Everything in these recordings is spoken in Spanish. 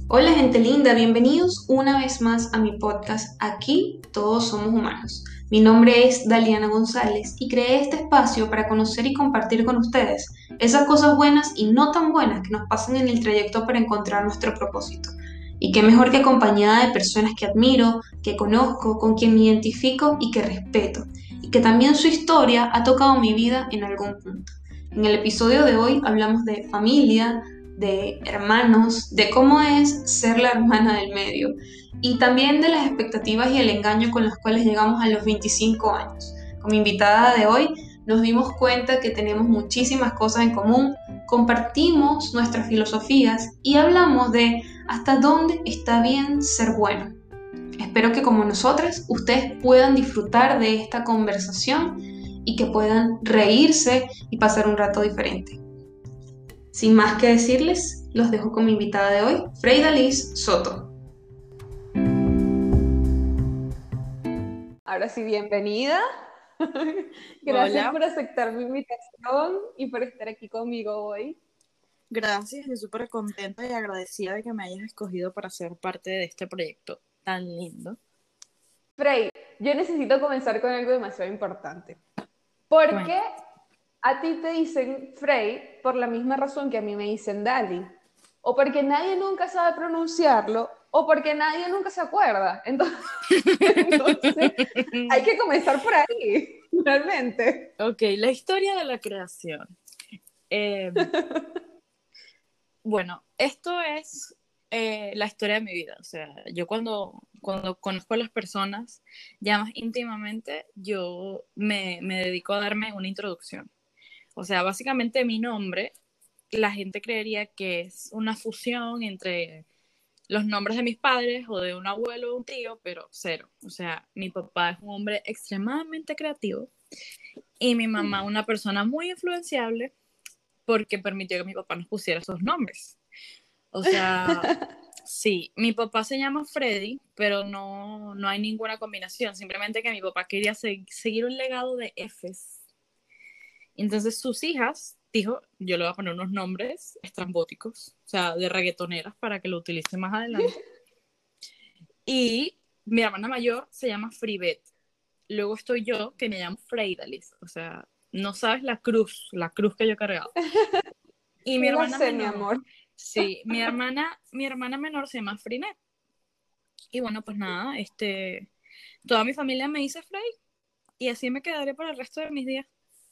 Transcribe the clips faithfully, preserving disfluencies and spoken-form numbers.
Hola gente linda, bienvenidos una vez más a mi podcast. Aquí todos somos humanos. Mi nombre es Daliana González y creé este espacio para conocer y compartir con ustedes esas cosas buenas y no tan buenas que nos pasan en el trayecto para encontrar nuestro propósito. Y qué mejor que acompañada de personas que admiro, que conozco, con quien me identifico y que respeto, y que también su historia ha tocado mi vida en algún punto. En el episodio de hoy hablamos de familia, de hermanos, de cómo es ser la hermana del medio y también de las expectativas y el engaño con los cuales llegamos a los veinticinco años. Con mi invitada de hoy nos dimos cuenta que tenemos muchísimas cosas en común, compartimos nuestras filosofías y hablamos de hasta dónde está bien ser bueno. Espero que como nosotras ustedes puedan disfrutar de esta conversación y que puedan reírse y pasar un rato diferente. Sin más que decirles, los dejo con mi invitada de hoy, Freida Liz Soto. Ahora sí, bienvenida. Gracias Hola. por aceptar mi invitación y por estar aquí conmigo hoy. Gracias, estoy súper contenta y agradecida de que me hayas escogido para ser parte de este proyecto tan lindo. Frey, yo necesito comenzar con algo demasiado importante. ¿Por Bueno. qué a ti te dicen Frey por la misma razón que a mí me dicen Dali? O porque nadie nunca sabe pronunciarlo, o porque nadie nunca se acuerda. Entonces, entonces hay que comenzar por ahí, realmente. Ok, la historia de la creación. Eh, bueno, esto es eh, la historia de mi vida. O sea, yo cuando, cuando conozco a las personas ya más íntimamente, yo me, me dedico a darme una introducción. O sea, básicamente mi nombre, la gente creería que es una fusión entre los nombres de mis padres o de un abuelo o un tío, pero cero. O sea, mi papá es un hombre extremadamente creativo y mi mamá una persona muy influenciable porque permitió que mi papá nos pusiera esos nombres. O sea, sí, mi papá se llama Freddy, pero no, no hay ninguna combinación, simplemente que mi papá quería se- seguir un legado de Fs. Entonces sus hijas dijo, yo le voy a poner unos nombres estrambóticos, o sea, de reggaetoneras para que lo utilice más adelante. Y mi hermana mayor se llama Fribet. Luego estoy yo, que me llamo Freidalis. O sea, no sabes la cruz, la cruz que yo he cargado. Y mi Yo la hermana sé, mi menor, amor. sí, mi hermana, mi hermana menor se llama Frinet. Y bueno, pues nada, este, toda mi familia me dice Frey y así me quedaré por el resto de mis días.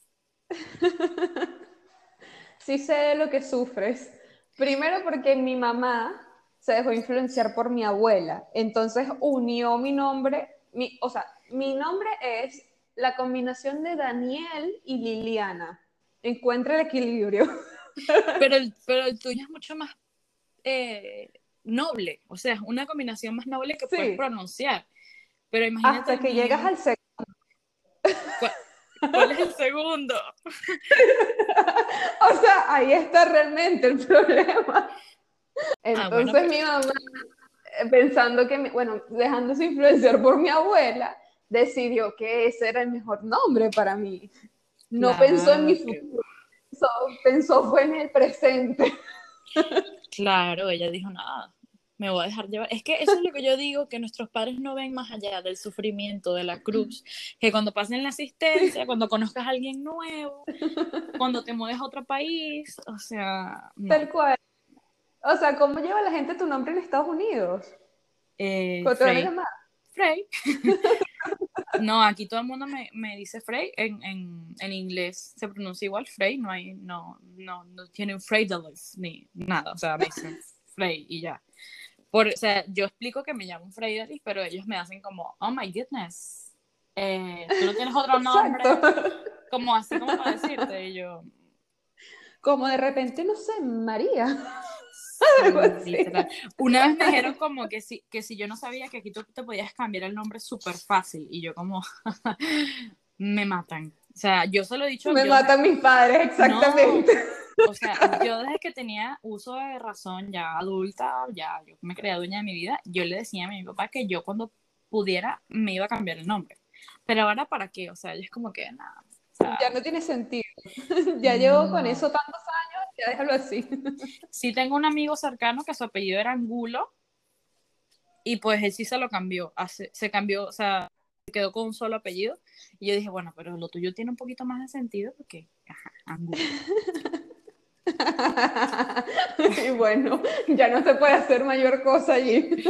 Sí sé de lo que sufres. Primero porque mi mamá se dejó influenciar por mi abuela, entonces unió mi nombre, mi, o sea, mi nombre es la combinación de Daniel y Liliana. Encuentra el equilibrio. Pero el, pero el tuyo es mucho más eh, noble, o sea, es una combinación más noble que puedes Sí, pronunciar. Pero imagínate hasta el que llegas mío, al segundo. ¿cuál, cuál es el segundo? O sea, ahí está realmente el problema. Ah, bueno, Entonces pero mi mamá, eh, pensando que, mi- bueno, dejándose influenciar por mi abuela, decidió que ese era el mejor nombre para mí. No pensó en mi claro, futuro, pensó, pensó fue en el presente. claro, ella dijo nada, me voy a dejar llevar. Es que eso es lo que yo digo, que nuestros padres no ven más allá del sufrimiento, de la cruz, que cuando pasen la asistencia, cuando conozcas a alguien nuevo, cuando te mudes a otro país, o sea, no. Tal cual. O sea, ¿cómo lleva la gente tu nombre en Estados Unidos? Eh, ¿Cómo te van a Frey, llamar? Frey. No, aquí todo el mundo me, me dice Frey, en, en, en inglés se pronuncia igual Frey, no hay, no, no, no tienen Freydalis ni nada, o sea, me dicen Frey y ya. Por, o sea, yo explico que me llamo Freydalis, pero ellos me hacen como, oh my goodness, eh, tú no tienes otro Exacto. nombre, como así como para decirte, y yo, Como de repente, no sé, María. Algo sí, así. literal. Una vez me dijeron como que si, que si yo no sabía que aquí tú te podías cambiar el nombre súper fácil, y yo como, me matan. O sea, yo se lo he dicho, Me yo matan mis padres, no, exactamente. o sea, yo desde que tenía uso de razón ya adulta, ya yo me creía dueña de mi vida, yo le decía a mi papá que yo cuando pudiera me iba a cambiar el nombre. Pero ahora para qué, o sea, yo es como que nada, o Ya sea, no tiene sentido. Ya llevo con no. eso tantos años ya déjalo así. Sí tengo un amigo cercano que su apellido era Angulo y pues él sí se lo cambió, hace, se cambió, o sea, se quedó con un solo apellido y yo dije, bueno, pero lo tuyo tiene un poquito más de sentido porque, ajá, Angulo. Y bueno, ya no se puede hacer mayor cosa allí.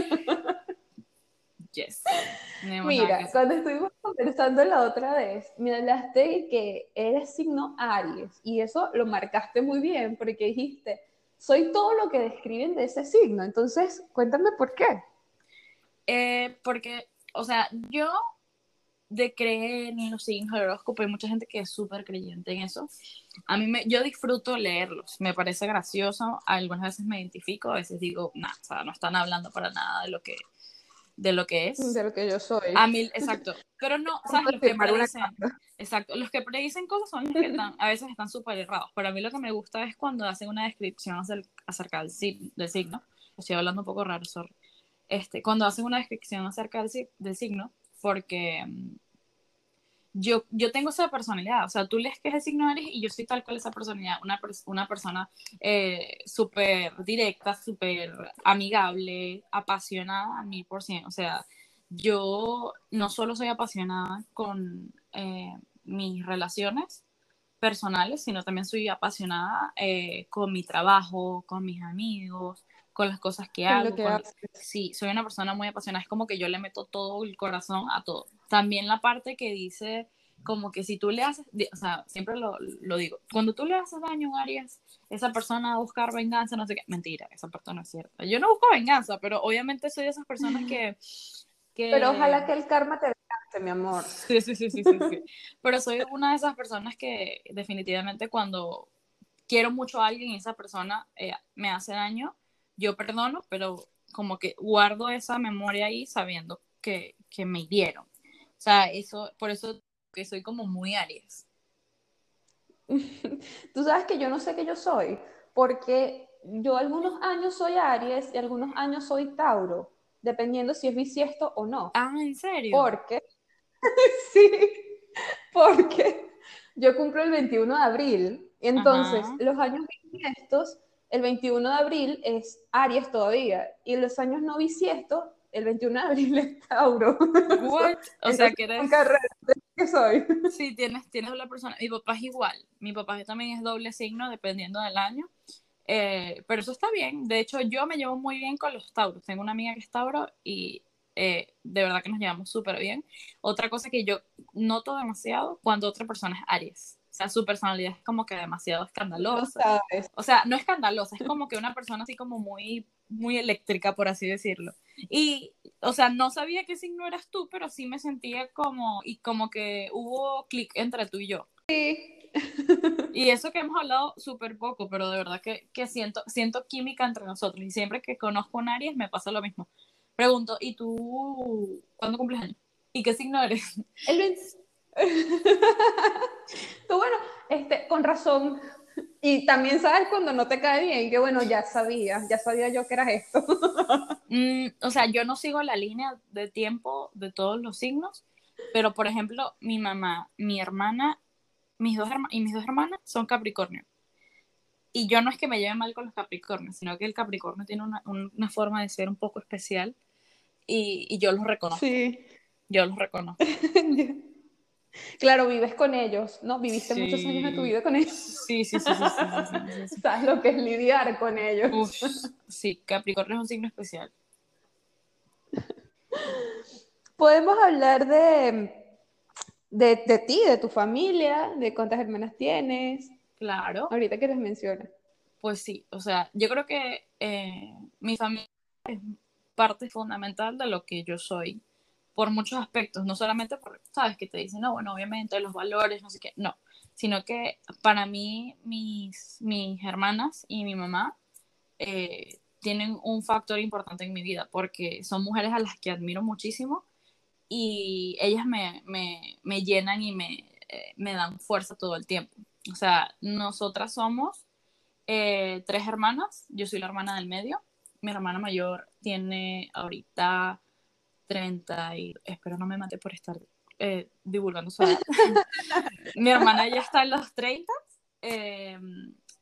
Yes, no tenemos nada que Mira, hacer. cuando estuvimos conversando la otra vez, me hablaste de que eres signo Aries y eso lo marcaste muy bien porque dijiste, soy todo lo que describen de ese signo. Entonces, cuéntame por qué. Eh, porque, o sea, yo de creer en los signos del horóscopo, hay mucha gente que es súper creyente en eso. A mí me, yo disfruto leerlos, me parece gracioso, algunas veces me identifico, a veces digo, nada, o sea, no están hablando para nada de lo que, de lo que es. De lo que yo soy. A mí, exacto, pero no, ¿sabes? Vamos a Los que firmar una predicen, carta. exacto, los que predicen cosas son los que están, a veces están súper errados. Para mí lo que me gusta es cuando hacen una descripción acerca del, del signo, estoy hablando un poco raro, sorry. Este, cuando hacen una descripción acerca del, del signo, porque um, yo, yo tengo esa personalidad, o sea, tú lees que es el signo de Aries y yo soy tal cual esa personalidad, una, una persona eh, súper directa, súper amigable, apasionada a mil por ciento, o sea, yo no solo soy apasionada con eh, mis relaciones personales, sino también soy apasionada eh, con mi trabajo, con mis amigos, con las cosas que Con lo hago, que con... haces. Sí, soy una persona muy apasionada, es como que yo le meto todo el corazón a todo. También la parte que dice como que si tú le haces, o sea, siempre lo, lo digo, cuando tú le haces daño a Aries, esa persona va a buscar venganza, no sé qué, mentira, esa parte no es cierta. Yo no busco venganza, pero obviamente soy de esas personas que... Pero que ojalá que el karma te alcance, mi amor. Sí, sí, sí, sí, sí, sí. Pero soy una de esas personas que definitivamente cuando quiero mucho a alguien y esa persona eh, me hace daño, yo perdono, pero como que guardo esa memoria ahí sabiendo que, que me hirieron. O sea, eso, por eso que soy como muy Aries. Tú sabes que yo no sé qué yo soy, porque yo algunos años soy Aries y algunos años soy Tauro, dependiendo si es bisiesto o no. Ah, ¿en serio? Porque, sí, porque yo cumplo el veintiuno de abril, y entonces Ajá. los años bisiestos, el veintiuno de abril es Aries todavía, y los años no bisiestos, el veintiuno de abril es Tauro. What? O sea, Entonces, que con eres... carrera, ¿qué soy? Sí, tienes, tienes la persona. Mi papá es igual. Mi papá también es doble signo dependiendo del año. Eh, pero eso está bien. De hecho, yo me llevo muy bien con los tauros. Tengo una amiga que es tauro y eh, de verdad que nos llevamos súper bien. Otra cosa que yo noto demasiado cuando otra persona es Aries. O sea, su personalidad es como que demasiado No escandalosa. sabes. O sea, no escandalosa, es como que una persona así como muy, muy eléctrica, por así decirlo. Y, o sea, no sabía qué signo eras tú, pero sí me sentía como, y como que hubo clic entre tú y yo. Sí. Y eso que hemos hablado súper poco, pero de verdad que, que siento, siento química entre nosotros. Y siempre que conozco a un Aries me pasa lo mismo. Pregunto, ¿y tú cuándo cumples años? ¿Y qué signo eres? El veinte. Tú, bueno, este, con razón. Y también sabes cuando no te cae bien, que bueno, ya sabía, ya sabía yo que eras esto. Mm, o sea, yo no sigo la línea de tiempo de todos los signos, pero por ejemplo, mi mamá, mi hermana, mis dos herma- y mis dos hermanas son Capricornio. Y yo no es que me lleve mal con los Capricornios, sino que el Capricornio tiene una, una forma de ser un poco especial y, y yo los reconozco. Sí. Yo los reconozco. Claro, vives con ellos, ¿no? Viviste muchos años de tu Sí, vida con ellos. sí, sí, sí, sí, sí, sí, sí, sí, sí. Sabes lo que es lidiar con ellos. Uf, sí, Capricornio es un signo especial. Podemos hablar de, de, de ti, de tu familia, de cuántas hermanas tienes. Claro, Ahorita que les mencionas. pues sí, o sea, yo creo que eh, mi familia es parte fundamental de lo que yo soy por muchos aspectos, no solamente por, sabes, que te dicen, no, bueno, obviamente los valores, no sé qué, no, sino que para mí mis, mis hermanas y mi mamá eh, tienen un factor importante en mi vida porque son mujeres a las que admiro muchísimo y ellas me, me, me llenan y me, eh, me dan fuerza todo el tiempo. O sea, nosotras somos eh, tres hermanas, yo soy la hermana del medio, mi hermana mayor tiene ahorita treinta y espero no me mate por estar eh, divulgando su edad. Mi hermana ya está en los treinta eh,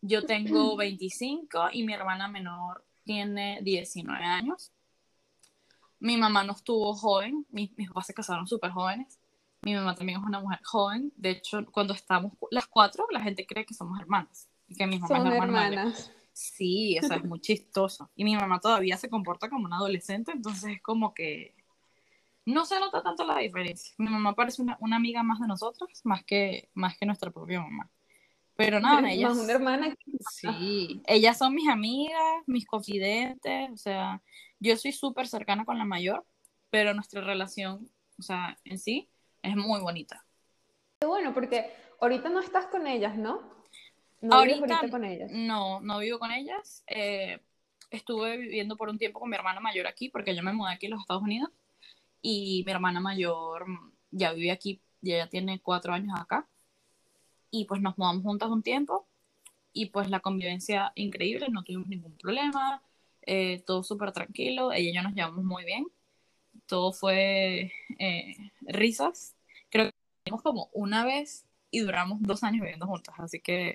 Yo tengo veinticinco y mi hermana menor tiene diecinueve años. Mi mamá no estuvo joven, mis, mis papás se casaron súper jóvenes. Mi mamá también es una mujer joven. De hecho, cuando estamos las cuatro, la gente cree que somos hermanas y que mi mamá es Son la hermana mayor. hermanas. Sí, o sea, es muy chistoso. Y mi mamá todavía se comporta como una adolescente, entonces es como que no se nota tanto la diferencia. Mi mamá parece una, una amiga más de nosotros, más que, más que nuestra propia mamá. Pero nada, Más una ellas, hermana que... sí, ellas son mis amigas, mis confidentes, o sea, yo soy súper cercana con la mayor, pero nuestra relación, o sea, en sí, es muy bonita. Qué bueno, porque ahorita no estás con ellas, ¿no? No vives Ahorita ahorita con ellas. no, no vivo con ellas. Eh, estuve viviendo por un tiempo con mi hermana mayor aquí, porque yo me mudé aquí a los Estados Unidos, y mi hermana mayor ya vive aquí, ya, ya tiene cuatro años acá, y pues nos mudamos juntas un tiempo, y pues la convivencia increíble, no tuvimos ningún problema, eh, todo súper tranquilo, ella y yo nos llevamos muy bien, todo fue eh, risas, creo que vivimos como una vez y duramos dos años viviendo juntas, así que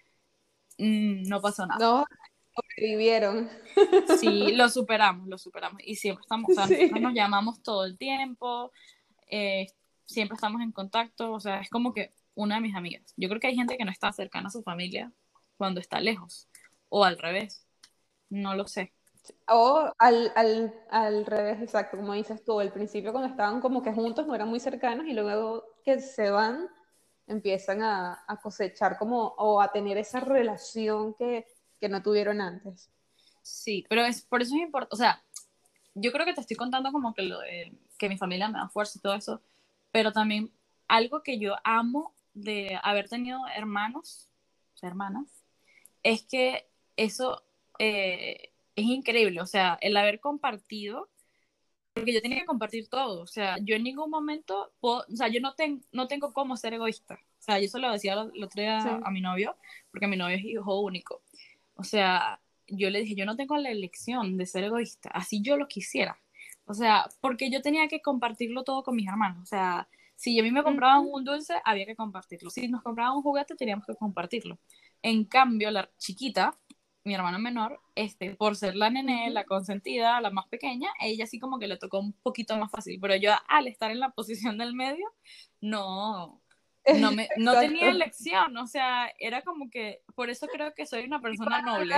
mm, no pasó nada. No, sobrevivieron. Sí, lo superamos, lo superamos. Y siempre estamos, o sea, nosotros nos Sí. llamamos todo el tiempo, eh, siempre estamos en contacto, o sea, es como que una de mis amigas. Yo creo que hay gente que no está cercana a su familia cuando está lejos, o al revés, no lo sé. O al, al, al revés, exacto, como dices tú, al principio cuando estaban como que juntos no eran muy cercanos y luego que se van empiezan a, a cosechar como o a tener esa relación que, que no tuvieron antes. Sí, pero es, por eso es importante, o sea, yo creo que te estoy contando como que lo de que mi familia me da fuerza y todo eso, pero también algo que yo amo de haber tenido hermanos, o sea, hermanas, es que eso eh, es increíble, o sea, el haber compartido, porque yo tenía que compartir todo, o sea, yo en ningún momento, puedo, o sea, yo no, ten, no tengo cómo ser egoísta, o sea, yo se lo decía el otro día Sí. a mi novio, porque mi novio es hijo único, o sea, yo le dije, yo no tengo la elección de ser egoísta, así yo lo quisiera, o sea, porque yo tenía que compartirlo todo con mis hermanos, o sea, si a mí me compraban un dulce, había que compartirlo, si nos compraban un juguete, teníamos que compartirlo. En cambio, la chiquita, mi hermana menor, este, por ser la nené, la consentida, la más pequeña, ella sí como que le tocó un poquito más fácil, pero yo al estar en la posición del medio, no, no, me, no tenía Exacto. elección, o sea, era como que, por eso creo que soy una persona noble.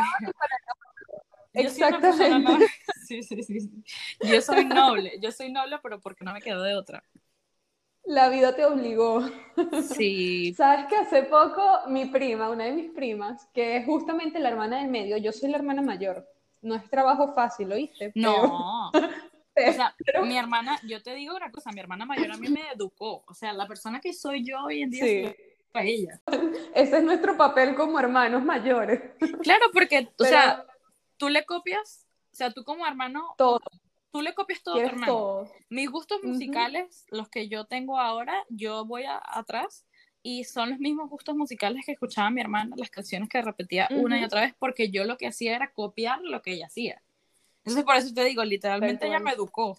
Yo soy una persona Exactamente. noble, sí, sí, sí, sí. Yo soy noble, yo soy noble, pero porque no me quedo de otra. La vida te obligó. Sí, Sabes que hace poco mi prima, una de mis primas, que es justamente la hermana del medio, yo soy la hermana mayor. No es trabajo fácil, ¿oíste? Pero, no, o sea, pero mi hermana, yo te digo una cosa, mi hermana mayor a mí me educó, o sea, la persona que soy yo hoy en día se lo sí, a ella. ese es nuestro papel como hermanos mayores. Claro, porque, o Pero sea, tú le copias, o sea, tú como hermano, todo, tú le copias todo a tu quieres hermano. todo. Mis gustos Ujú, musicales, los que yo tengo ahora, yo voy a, atrás y son los mismos gustos musicales que escuchaba mi hermana, las canciones que repetía una y ujú, otra vez, porque yo lo que hacía era copiar lo que ella hacía. Entonces, por eso te digo, tal literalmente ella me cual. educó.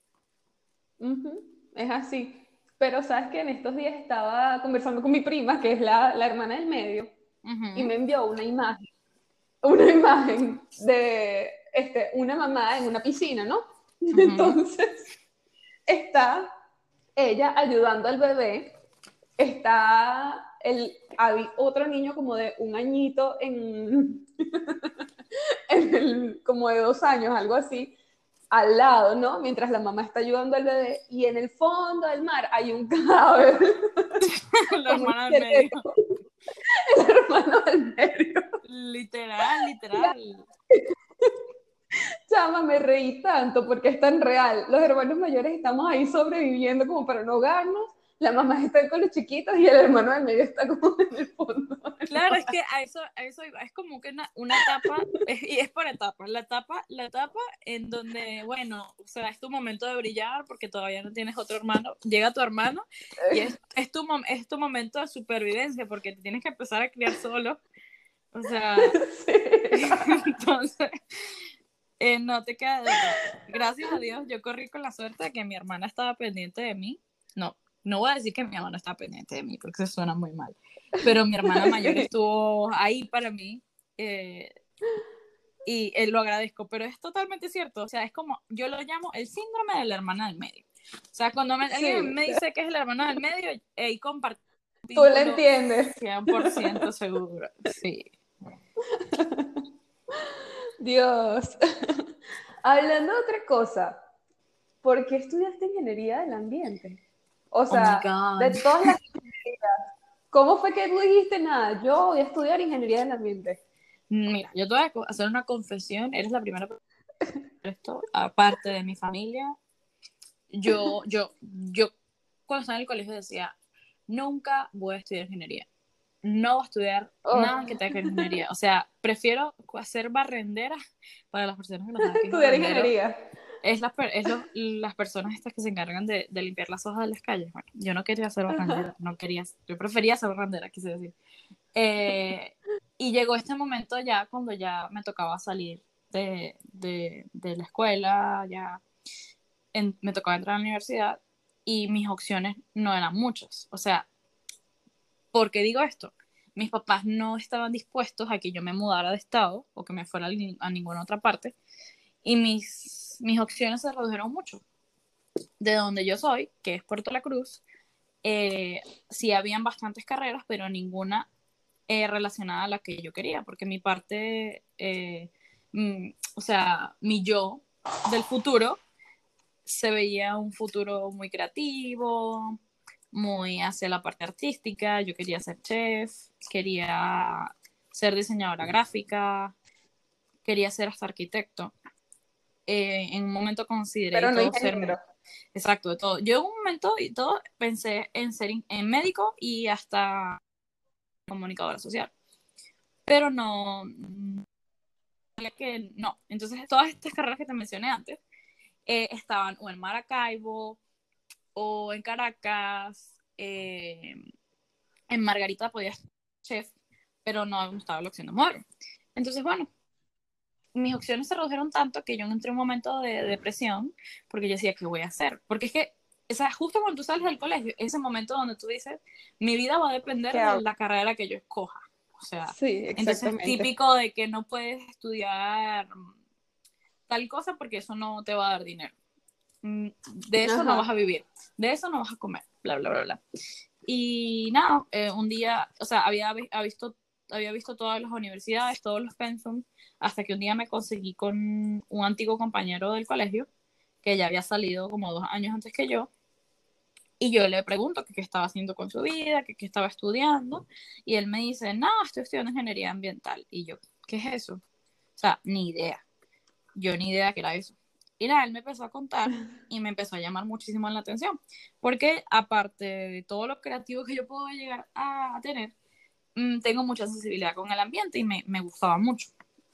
Ujú, es así. Pero sabes que en estos días estaba conversando con mi prima, que es la, la hermana del medio, Uh y -huh, me envió una imagen, una imagen de este, una mamá en una piscina, ¿no? uh -huh. Entonces está ella ayudando al bebé, está el, hay otro niño como de un añito en, en el, como de dos años, algo así, al lado, ¿no? Mientras la mamá está ayudando al bebé y en el fondo del mar hay un cadáver, La como un hermana del medio. esqueleto, el hermano del medio. Literal, literal. Chama, me reí tanto porque es tan real. Los hermanos mayores estamos ahí sobreviviendo como para no ahogarnos. La mamá está con los chiquitos y el hermano del medio está como en el fondo. Claro, es que a eso, a eso iba. Es como que una, una etapa, es, y es por etapas, la etapa, la etapa en donde, bueno, o sea, es tu momento de brillar porque todavía no tienes otro hermano, llega tu hermano y es, es, tu, es tu momento de supervivencia porque te tienes que empezar a criar solo, o sea, Sí. entonces, eh, no te queda de otra. Gracias a Dios, yo corrí con la suerte de que mi hermana estaba pendiente de mí, no, no voy a decir que mi mamá no está pendiente de mí, porque eso suena muy mal, pero mi hermana mayor estuvo ahí para mí, eh, y eh, lo agradezco, pero es totalmente cierto, o sea, es como, yo lo llamo el síndrome de la hermana del medio. O sea, cuando me, alguien Sí, me dice que es la hermana del medio, y comparto un tú la vínculo entiendes. cien por ciento seguro, sí. Dios. Hablando de otra cosa, ¿por qué estudiaste ingeniería del ambiente? O Oh my sea, de God. todas las ingenierías, ¿cómo fue que tú dijiste nada? Yo voy a estudiar ingeniería del ambiente. Mira, yo te voy a hacer una confesión, eres la primera persona que hace esto, aparte de mi familia. Yo, yo, yo, cuando estaba en el colegio decía, nunca voy a estudiar ingeniería. No voy a estudiar Oh, nada que tenga que ver con ingeniería. O sea, prefiero hacer barrendera para las personas que no saben qué es estudiar barrendero. ingeniería. Es, la, es los, las personas estas que se encargan de, de limpiar las hojas de las calles. Bueno, yo no quería ser barrendera, no quería, yo prefería ser barrendera, quise decir. Eh, y llegó este momento ya cuando ya me tocaba salir de, de, de la escuela, ya en, me tocaba entrar a la universidad y mis opciones no eran muchas. O sea, ¿por qué digo esto? Mis papás no estaban dispuestos a que yo me mudara de estado o que me fuera a ninguna otra parte y mis, mis opciones se redujeron mucho. De donde yo soy, que es Puerto La Cruz, eh, sí habían bastantes carreras, pero ninguna eh, relacionada a la que yo quería, porque mi parte, eh, mm, o sea, mi yo del futuro se veía un futuro muy creativo, muy hacia la parte artística. Yo quería ser chef, quería ser diseñadora gráfica, quería ser hasta arquitecto. Eh, en un momento consideré y Pero no todo ser, ingeniero. exacto, de todo. Yo en un momento y todo pensé en ser en médico y hasta comunicadora social, pero no, que no. Entonces todas estas carreras que te mencioné antes eh, estaban o en Maracaibo o en Caracas, eh, en Margarita podía ser chef, pero no me gustaba la opción de mover. Entonces, bueno, mis opciones se redujeron tanto que yo entré en un momento de depresión porque yo decía, ¿qué voy a hacer? Porque es que, o sea, justo cuando tú sales del colegio, ese momento donde tú dices, mi vida va a depender ¿Qué de hago? la carrera que yo escoja. O sea, Sí, entonces exactamente. típico de que no puedes estudiar tal cosa porque eso no te va a dar dinero. De eso no vas a Ajá. vivir, de eso no vas a comer, bla, bla, bla, bla. Y nada, eh, un día, o sea, había, había, visto, había visto todas las universidades, todos los pensum, hasta que un día me conseguí con un antiguo compañero del colegio, que ya había salido como dos años antes que yo, y yo le pregunto qué estaba haciendo con su vida, qué estaba estudiando, y él me dice, no, estoy estudiando ingeniería ambiental. Y yo, ¿qué es eso? O sea, ni idea. Yo ni idea que era eso. Y nada, él me empezó a contar y me empezó a llamar muchísimo la atención, porque aparte de todo lo creativo que yo puedo llegar a tener, mmm, tengo mucha sensibilidad con el ambiente y me, me gustaba mucho.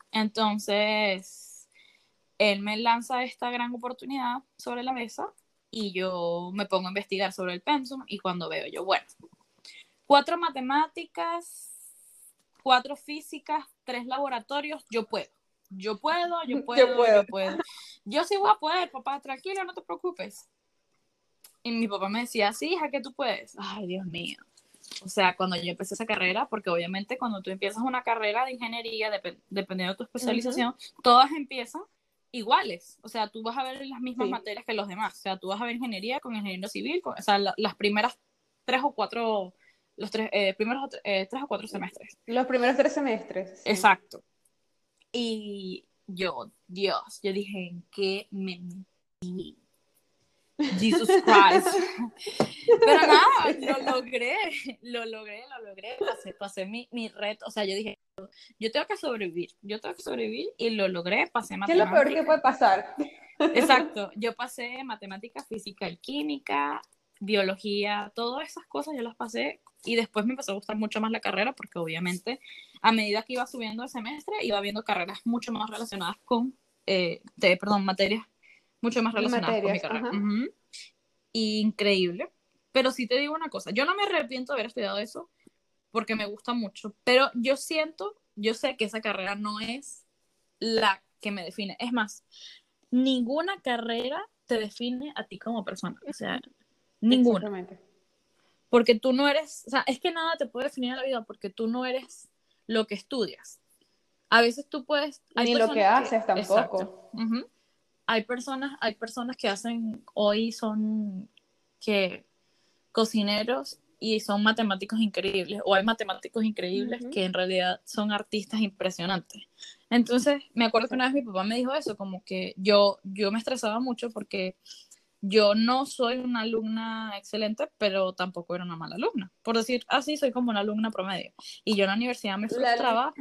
Entonces, él me lanza esta gran oportunidad sobre la mesa y yo me pongo a investigar sobre el pensum y cuando veo yo, bueno, cuatro matemáticas, cuatro físicas, tres laboratorios, yo puedo. Yo puedo, yo Yo puedo, puedo. yo puedo. Yo sí voy a poder, papá, tranquilo, no te preocupes. Y mi papá me decía, sí, hija, que tú puedes. Ay, Dios mío. O sea, cuando yo empecé esa carrera, porque obviamente cuando tú empiezas una carrera de ingeniería, dep dependiendo de tu Ujú. especialización, todas empiezan iguales. O sea, tú vas a ver las mismas Sí. materias que los demás. O sea, tú vas a ver ingeniería con ingeniero civil, con, o sea, la, las primeras tres o cuatro, los tres, eh, primeros eh, tres o cuatro semestres. Los primeros tres semestres, sí. Exacto. Y yo, Dios, yo dije, ¿en qué me metí? Jesus Christ. Pero nada, Sí. lo logré, lo logré, lo logré, pasé, pasé mi, mi reto, o sea, yo dije, yo tengo que sobrevivir, yo tengo que sobrevivir y lo logré, pasé ¿Qué es lo peor que matemática. puede pasar? Exacto, yo pasé matemática, física y química, biología, todas esas cosas yo las pasé y después me empezó a gustar mucho más la carrera porque obviamente a medida que iba subiendo el semestre iba viendo carreras mucho más relacionadas con, eh, de, perdón, materias mucho más relacionadas con mi Materias, carrera. ajá. Uh-huh. Increíble, pero sí te digo una cosa, yo no me arrepiento de haber estudiado eso porque me gusta mucho, pero yo siento, yo sé que esa carrera no es la que me define, es más, ninguna carrera te define a ti como persona, o sea, ninguna. Exactamente. porque tú no eres, o sea, es que nada te puede definir en la vida porque tú no eres lo que estudias. A veces tú puedes, hay Ni lo que personas haces que, exacto, tampoco. uh-huh. hay personas, hay personas que hacen, hoy son que cocineros y son matemáticos increíbles, o hay matemáticos increíbles Uh-huh. que en realidad son artistas impresionantes. Entonces, me acuerdo que una vez mi papá me dijo eso, como que yo, yo me estresaba mucho porque yo no soy una alumna excelente, pero tampoco era una mala alumna. Por decir así, soy como una alumna promedio. Y yo en la universidad me La frustraba.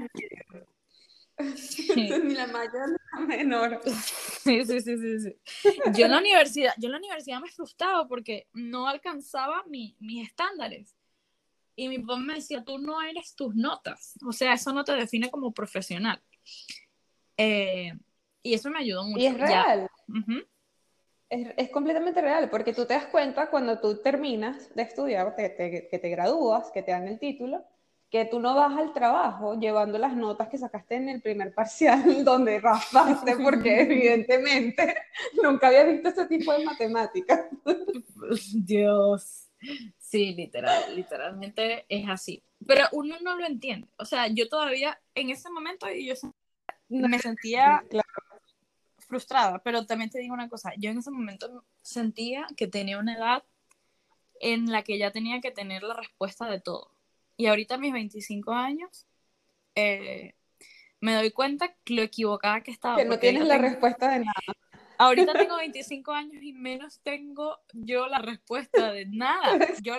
Sí. Ni la mayor ni la menor. Sí, sí, sí, sí, sí. Yo en la universidad, yo en la universidad me frustraba porque no alcanzaba mi, mis estándares. Y mi papá me decía, tú no eres tus notas. O sea, eso no te define como profesional. Eh, y eso me ayudó mucho. Y es real. Ya. Uh-huh. Es, es completamente real, porque tú te das cuenta cuando tú terminas de estudiar, te, te, que te gradúas, que te dan el título, que tú no vas al trabajo llevando las notas que sacaste en el primer parcial donde raspaste, porque evidentemente nunca había visto ese tipo de matemáticas. Dios. Sí, literal, literalmente es así. Pero uno no lo entiende. O sea, yo todavía, en ese momento, yo me sentía claro. frustrada, pero también te digo una cosa, yo en ese momento sentía que tenía una edad en la que ya tenía que tener la respuesta de todo. Y ahorita a mis veinticinco años, eh, me doy cuenta lo equivocada que estaba. Que no tienes la tengo... respuesta de nada. Ahorita tengo veinticinco años y menos tengo yo la respuesta de nada. Yo,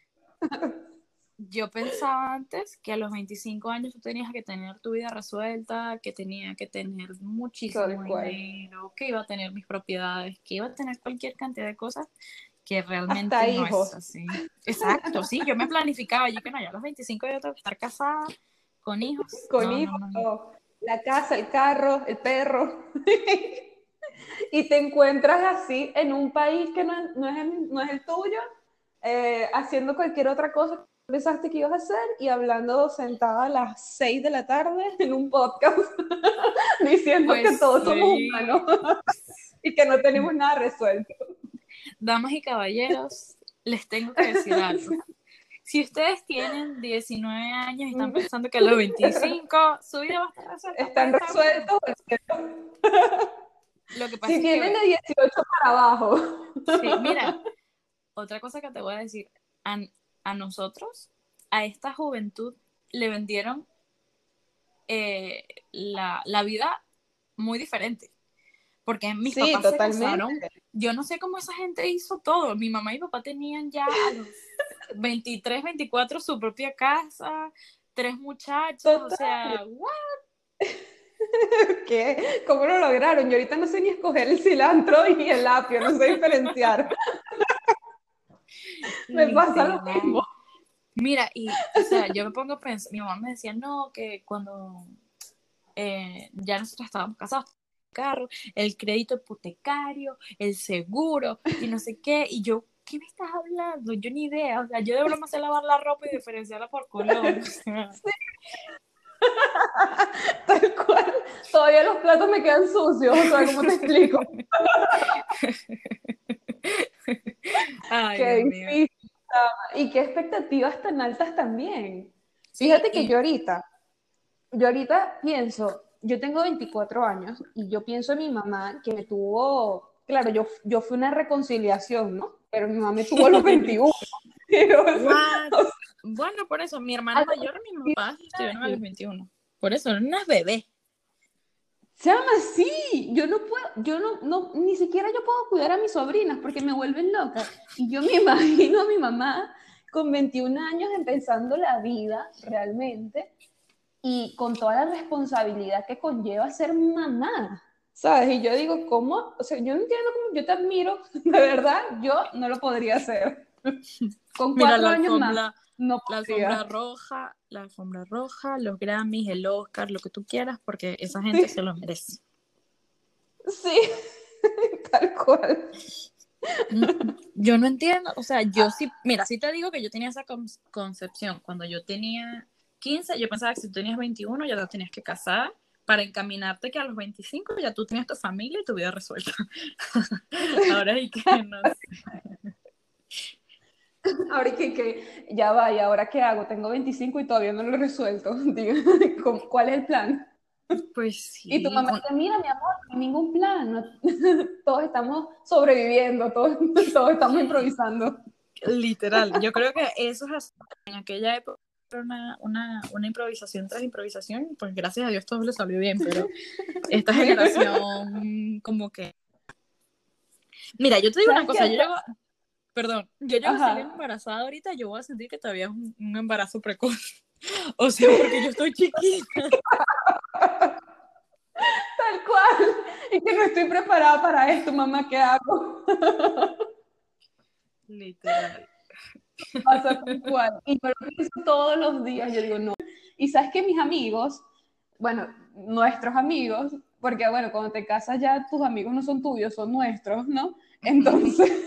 yo pensaba antes que a los veinticinco años tú tenías que tener tu vida resuelta, que tenía que tener muchísimo dinero, que iba a tener mis propiedades, que iba a tener cualquier cantidad de cosas que realmente hasta no hijos. es así. Exacto, sí, yo me planificaba, yo que no, ya a los veinticinco yo tengo que estar casada, con hijos. Con no, hijos, no, no. la casa, el carro, el perro. Y te encuentras así en un país que no es, no es, el, no es el tuyo, eh, haciendo cualquier otra cosa que pensaste que ibas a hacer y hablando sentada a las seis de la tarde en un podcast diciendo Pues que todos sí. somos humanos y que no tenemos nada resuelto. Damas y caballeros, les tengo que decir algo. Si ustedes tienen diecinueve años y están pensando que a los veinticinco su vida va a estar resuelta, están resueltos. Lo que pasa si es tienen que, de dieciocho para abajo. Sí, mira, otra cosa que te voy a decir, a, a nosotros, a esta juventud, le vendieron eh, la, la vida muy diferente. Porque mis sí, papás totalmente. se casaron. Yo no sé cómo esa gente hizo todo. Mi mamá y mi papá tenían ya a los veintitrés, veinticuatro su propia casa, tres muchachos, Total. O sea, ¿what? ¿Qué? ¿Cómo lo lograron? Yo ahorita no sé ni escoger el cilantro y el apio, no sé diferenciar. Me pasa lo mismo. Mira, y, o sea, yo me pongo a pensar, mi mamá me decía, no, que cuando eh, ya nosotros estábamos casados, el carro, el crédito hipotecario, el seguro, y no sé qué, y yo, ¿qué me estás hablando? Yo ni idea, o sea, yo de broma sé lavar la ropa y diferenciarla por color, o sea. Sí. Tal cual, todavía los platos me quedan sucios, o sea, ¿cómo te explico? Ay, qué Dios difícil. mío. Y qué expectativas tan altas también. Sí, Fíjate que y... yo ahorita, yo ahorita pienso, yo tengo veinticuatro años y yo pienso en mi mamá que me tuvo, claro, yo, yo fui una reconciliación, ¿no? Pero mi mamá me tuvo a los veintiuno. Pero, o sea, bueno, por eso, mi hermana mayor y mi papá estuvieron a los veintiuno. Por eso, eran unas bebés. Chama, sí, yo no puedo, yo no, no, ni siquiera yo puedo cuidar a mis sobrinas porque me vuelven loca. Y yo me imagino a mi mamá con veintiún años empezando la vida realmente y con toda la responsabilidad que conlleva ser mamá, ¿sabes? Y yo digo, ¿cómo? O sea, yo no entiendo cómo, yo te admiro, de verdad, yo no lo podría hacer. Con Mira, cuatro la años alfombra, más, no la alfombra roja, la alfombra roja, los Grammys, el Oscar, lo que tú quieras, porque esa gente sí. se lo merece. Sí, tal cual. Yo no entiendo, o sea, yo sí, mira, sí te digo que yo tenía esa con- concepción. Cuando yo tenía quince, yo pensaba que si tú tenías veintiuno ya te tenías que casar para encaminarte que a los veinticinco ya tú tenías tu familia y tu vida resuelta. Ahora hay que no sé. Ahora que, que ya va, ¿y ahora qué hago? Tengo veinticinco y todavía no lo he resuelto. Digo, ¿cómo- ¿cuál es el plan? Pues Y tu sí, mamá un- dice, mira, mi amor, no hay ningún plan. no- todos estamos sobreviviendo, todos, todos estamos improvisando. literal. Yo creo que eso es así. En aquella época era una, una, una improvisación tras improvisación, pues gracias a Dios todo le salió bien, pero esta generación como que... Mira, yo te digo una ¿Sabes qué? cosa, yo llego, perdón, yo llego a salir Ajá. embarazada ahorita, yo voy a sentir que todavía es un, un embarazo precoz. O sea, porque yo estoy chiquita. Tal cual. Y que no estoy preparada para esto, mamá, ¿qué hago? Literal. Pasa tal cual. Y yo lo pienso todos los días, yo digo, no. Y sabes que mis amigos, bueno, nuestros amigos, porque bueno, cuando te casas ya tus amigos no son tuyos, son nuestros, ¿no? Entonces,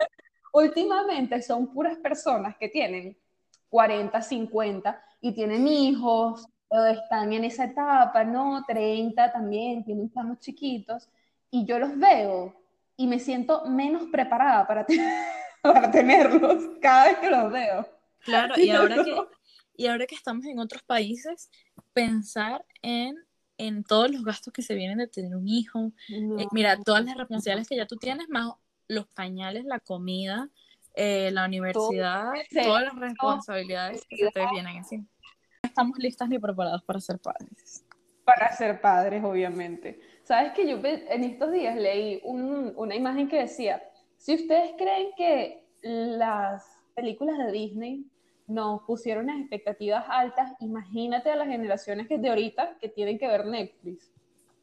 últimamente son puras personas que tienen cuarenta, cincuenta y tienen hijos, o están en esa etapa, ¿no? Treinta también, tienen chamos chiquitos, y yo los veo y me siento menos preparada para, te- para tenerlos cada vez que los veo. Claro, y ahora que, y ahora que estamos en otros países, pensar en, en todos los gastos que se vienen de tener un hijo. Eh, No, mira, todas las responsabilidades que ya tú tienes, más los pañales, la comida, eh, la todo universidad, ese todas las responsabilidades que se te vienen encima. No estamos listas ni preparados para ser padres. para ser padres, obviamente. Sabes que yo en estos días leí un, una imagen que decía, si ustedes creen que las películas de Disney nos pusieron las expectativas altas, imagínate a las generaciones que de ahorita que tienen que ver Netflix.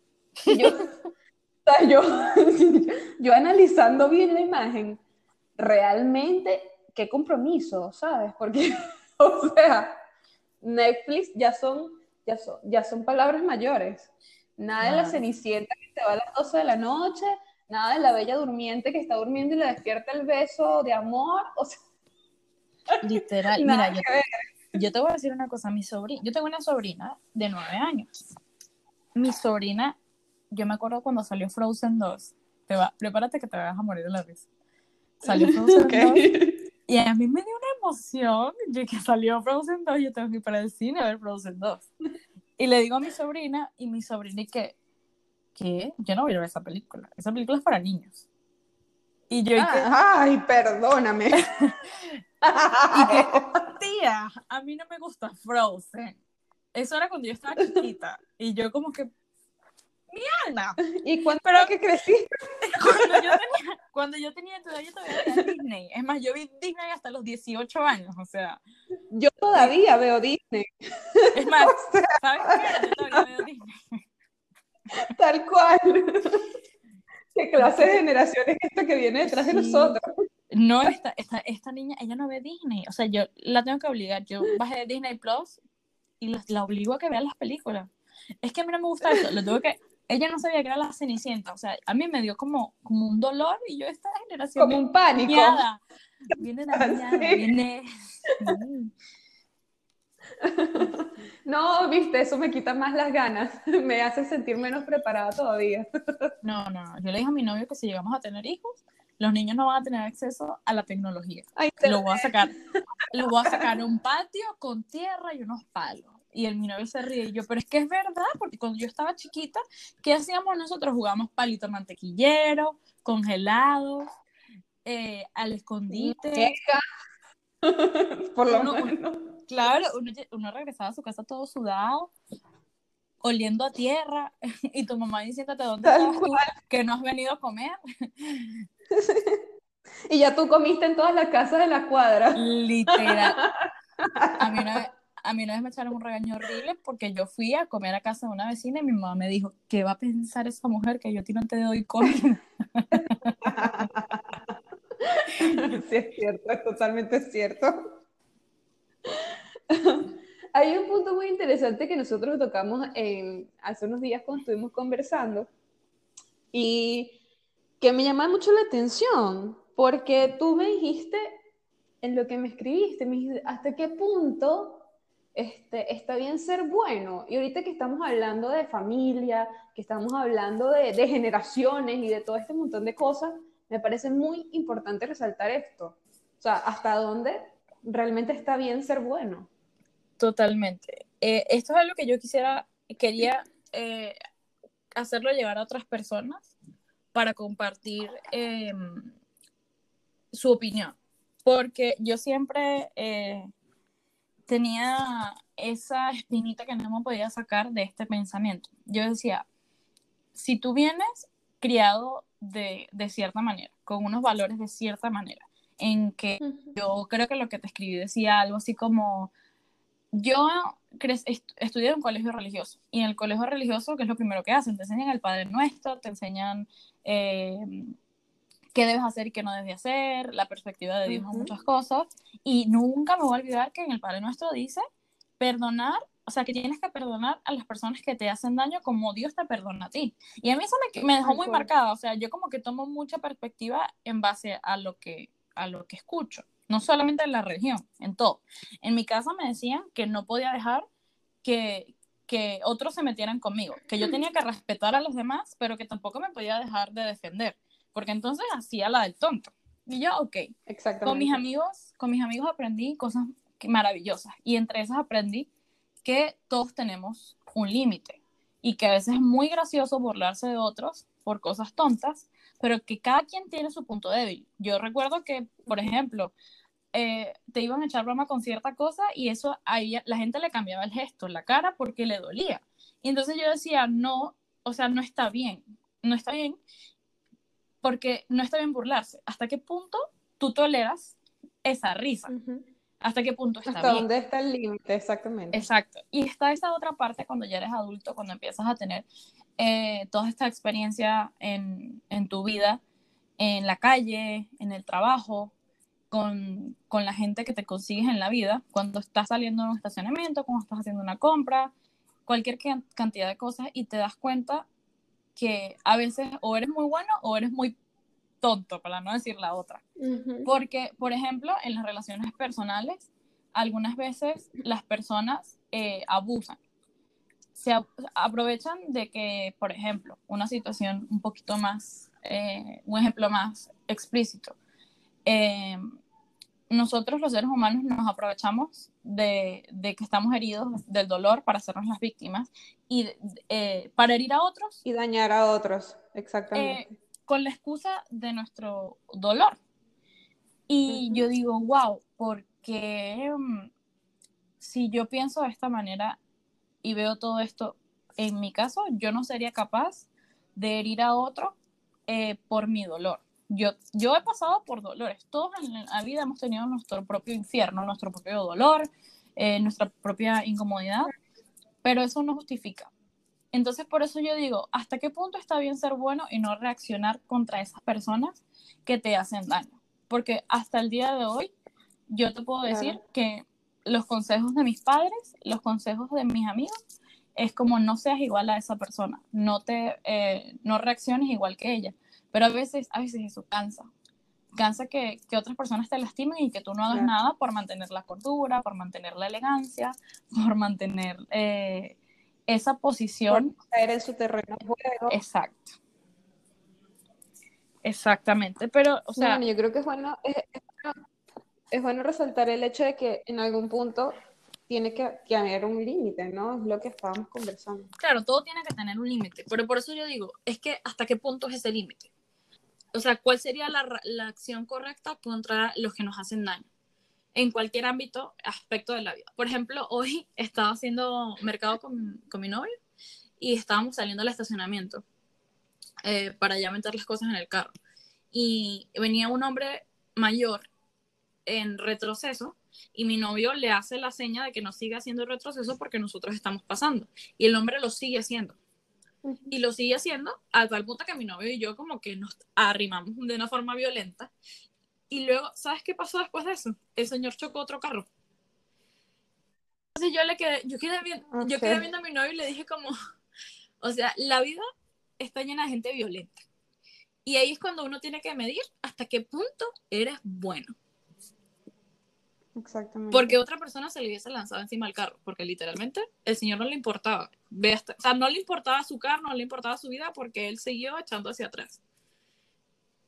Y yo, o sea, yo, yo analizando bien la imagen, realmente, qué compromiso, ¿sabes? Porque, o sea, Netflix ya son, ya son, ya son palabras mayores. Nada de la Claro. Cenicienta que te va a las doce de la noche, nada de la Bella Durmiente que está durmiendo y le despierta el beso de amor, o sea, Literal. nada Mira, yo, que ver. yo te voy a decir una cosa, mi sobrina, yo tengo una sobrina de nueve años. Mi sobrina, yo me acuerdo cuando salió Frozen dos, te va, prepárate que te vas a morir de la risa. Salió Frozen Okay. dos y a mí me dio una emoción de que salió Frozen dos y yo tengo que ir para el cine a ver Frozen dos. Y le digo a mi sobrina, y mi sobrina que, ¿qué? Yo no voy a ver esa película, esa película es para niños. Y yo, y que, Ah, ay, perdóname. y que, tía, a mí no me gusta Frozen. Eso era cuando yo estaba chiquita. Y yo como que, mi alma. ¿Y cuándo Pero fue que creciste? cuando yo tenía, cuando yo tenía tu edad, yo todavía veía Disney. Es más, yo vi Disney hasta los dieciocho años, o sea. Yo Y, todavía veo Disney. es más, ¿sabes qué? Yo todavía veo Disney. Tal cual. ¿Qué clase de Entonces, generación es esta que viene detrás de sí. nosotros? No, esta, esta, esta niña, ella no ve Disney. O sea, yo la tengo que obligar. Yo bajé de Disney Plus y la, la obligo a que vea las películas. Es que a mí no me gusta eso. Lo tuve que... Ella no sabía que era la Cenicienta. O sea, a mí me dio como, como un dolor y yo, esta generación Como un pánico. dañada. Viene dañada, Sí. viene... Sí. No, viste, eso me quita más las ganas. Me hace sentir menos preparada todavía. No, no, yo le dije a mi novio que si llegamos a tener hijos, los niños no van a tener acceso a la tecnología. Ay, Lo voy a sacar, lo voy a sacar a un patio con tierra y unos palos. Y el mi novio se ríe y yo, pero es que es verdad, porque cuando yo estaba chiquita, ¿qué hacíamos nosotros? Jugábamos palito mantequillero, congelados, eh, al escondite. Por lo Uno, un- menos. claro, uno, uno regresaba a su casa todo sudado, oliendo a tierra, y tu mamá diciéndote dónde Tal estabas tú, cual. que no has venido a comer. Y ya tú comiste en todas las casas de la cuadra. Literal. A mí una vez, a mí una vez me echaron un regaño horrible porque yo fui a comer a casa de una vecina y mi mamá me dijo, ¿qué va a pensar esa mujer que yo a ti no te doy comida? Sí, es cierto, es totalmente cierto. Hay un punto muy interesante que nosotros tocamos en, hace unos días cuando estuvimos conversando y que me llama mucho la atención porque tú me dijiste en lo que me escribiste, me dijiste, ¿hasta qué punto este, está bien ser bueno? Y ahorita que estamos hablando de familia, que estamos hablando de, de generaciones y de todo este montón de cosas, me parece muy importante resaltar esto. O sea, ¿hasta dónde realmente está bien ser bueno? Totalmente. Eh, esto es algo que yo quisiera, quería eh, hacerlo llegar a otras personas para compartir eh, su opinión. Porque yo siempre eh, tenía esa espinita que no me podía sacar de este pensamiento. Yo decía, si tú vienes criado de, de cierta manera, con unos valores de cierta manera, en que Ujú. yo creo que lo que te escribí decía algo así como, yo est estudié en un colegio religioso, y en el colegio religioso, ¿qué es lo primero que hacen? Te enseñan el Padre Nuestro, te enseñan eh, qué debes hacer y qué no debes hacer, la perspectiva de Dios en Uh-huh. muchas cosas, y nunca me voy a olvidar que en el Padre Nuestro dice perdonar, o sea, que tienes que perdonar a las personas que te hacen daño como Dios te perdona a ti. Y a mí eso me, me dejó muy marcada, o sea, yo como que tomo mucha perspectiva en base a lo que, a lo que escucho, no solamente en la religión, en todo. En mi casa me decían que no podía dejar que, que otros se metieran conmigo, que yo tenía que respetar a los demás, pero que tampoco me podía dejar de defender, porque entonces hacía la del tonto. Y yo, ok, con mis amigos, con mis amigos aprendí cosas maravillosas, y entre esas aprendí que todos tenemos un límite, y que a veces es muy gracioso burlarse de otros por cosas tontas, pero que cada quien tiene su punto débil. Yo recuerdo que, por ejemplo, eh, te iban a echar broma con cierta cosa, y eso ahí la gente le cambiaba el gesto, la cara, porque le dolía. Y entonces yo decía, no, o sea, no está bien, no está bien, porque no está bien burlarse. ¿Hasta qué punto tú toleras esa risa? Uh-huh. ¿Hasta qué punto está ¿Hasta bien? dónde está el límite? Exactamente. Exacto. Y está esa otra parte cuando ya eres adulto, cuando empiezas a tener eh, toda esta experiencia en, en tu vida, en la calle, en el trabajo, con, con la gente que te consigues en la vida, cuando estás saliendo de un estacionamiento, cuando estás haciendo una compra, cualquier cantidad de cosas, y te das cuenta que a veces o eres muy bueno o eres muy tonto, para no decir la otra. Uh-huh. Porque, por ejemplo, en las relaciones personales, algunas veces las personas eh, abusan. Se aprovechan de que, por ejemplo, una situación un poquito más, eh, un ejemplo más explícito. Eh, nosotros los seres humanos nos aprovechamos de, de que estamos heridos del dolor para hacernos las víctimas, y eh, para herir a otros. Y dañar a otros, exactamente. Eh, con la excusa de nuestro dolor. Y uh-huh. yo digo, wow, porque um, si yo pienso de esta manera y veo todo esto, en mi caso, yo no sería capaz de herir a otro eh, por mi dolor. Yo, yo he pasado por dolores. Todos en la vida hemos tenido nuestro propio infierno, nuestro propio dolor, eh, nuestra propia incomodidad, pero eso no justifica. Entonces, por eso yo digo, ¿hasta qué punto está bien ser bueno y no reaccionar contra esas personas que te hacen daño? Porque hasta el día de hoy, yo te puedo decir claro. que los consejos de mis padres, los consejos de mis amigos, es como no seas igual a esa persona, no, te, eh, no reacciones igual que ella. Pero a veces, a veces eso cansa. Cansa que, que otras personas te lastimen y que tú no hagas claro. nada por mantener la cordura, por mantener la elegancia, por mantener eh, esa posición. Por caer en su terreno de juego. Exacto. Exactamente. Pero, o sea... No, yo creo que es bueno, es, es bueno, es bueno resaltar el hecho de que en algún punto tiene que, que haber un límite, ¿no? Es lo que estábamos conversando. Claro, todo tiene que tener un límite, pero por eso yo digo, es que ¿hasta qué punto es ese límite? O sea, ¿cuál sería la, la acción correcta contra los que nos hacen daño? En cualquier ámbito, aspecto de la vida. Por ejemplo, hoy estaba haciendo mercado con, con mi novio y estábamos saliendo al estacionamiento eh, para ya meter las cosas en el carro. Y venía un hombre mayor en retroceso y mi novio le hace la seña de que no siga haciendo retroceso porque nosotros estamos pasando. Y el hombre lo sigue haciendo. Uh-huh. Y lo sigue haciendo a tal punto que mi novio y yo como que nos arrimamos de una forma violenta. Y luego, ¿sabes qué pasó después de eso? El señor chocó otro carro. Entonces yo le quedé, yo quedé, viendo, okay. yo quedé viendo a mi novio y le dije como, o sea, la vida está llena de gente violenta. Y ahí es cuando uno tiene que medir hasta qué punto eres bueno. Exactamente. Porque otra persona se le hubiese lanzado encima del carro, porque literalmente el señor no le importaba. Ve hasta, o sea, no le importaba su carro, no le importaba su vida, porque él siguió echando hacia atrás.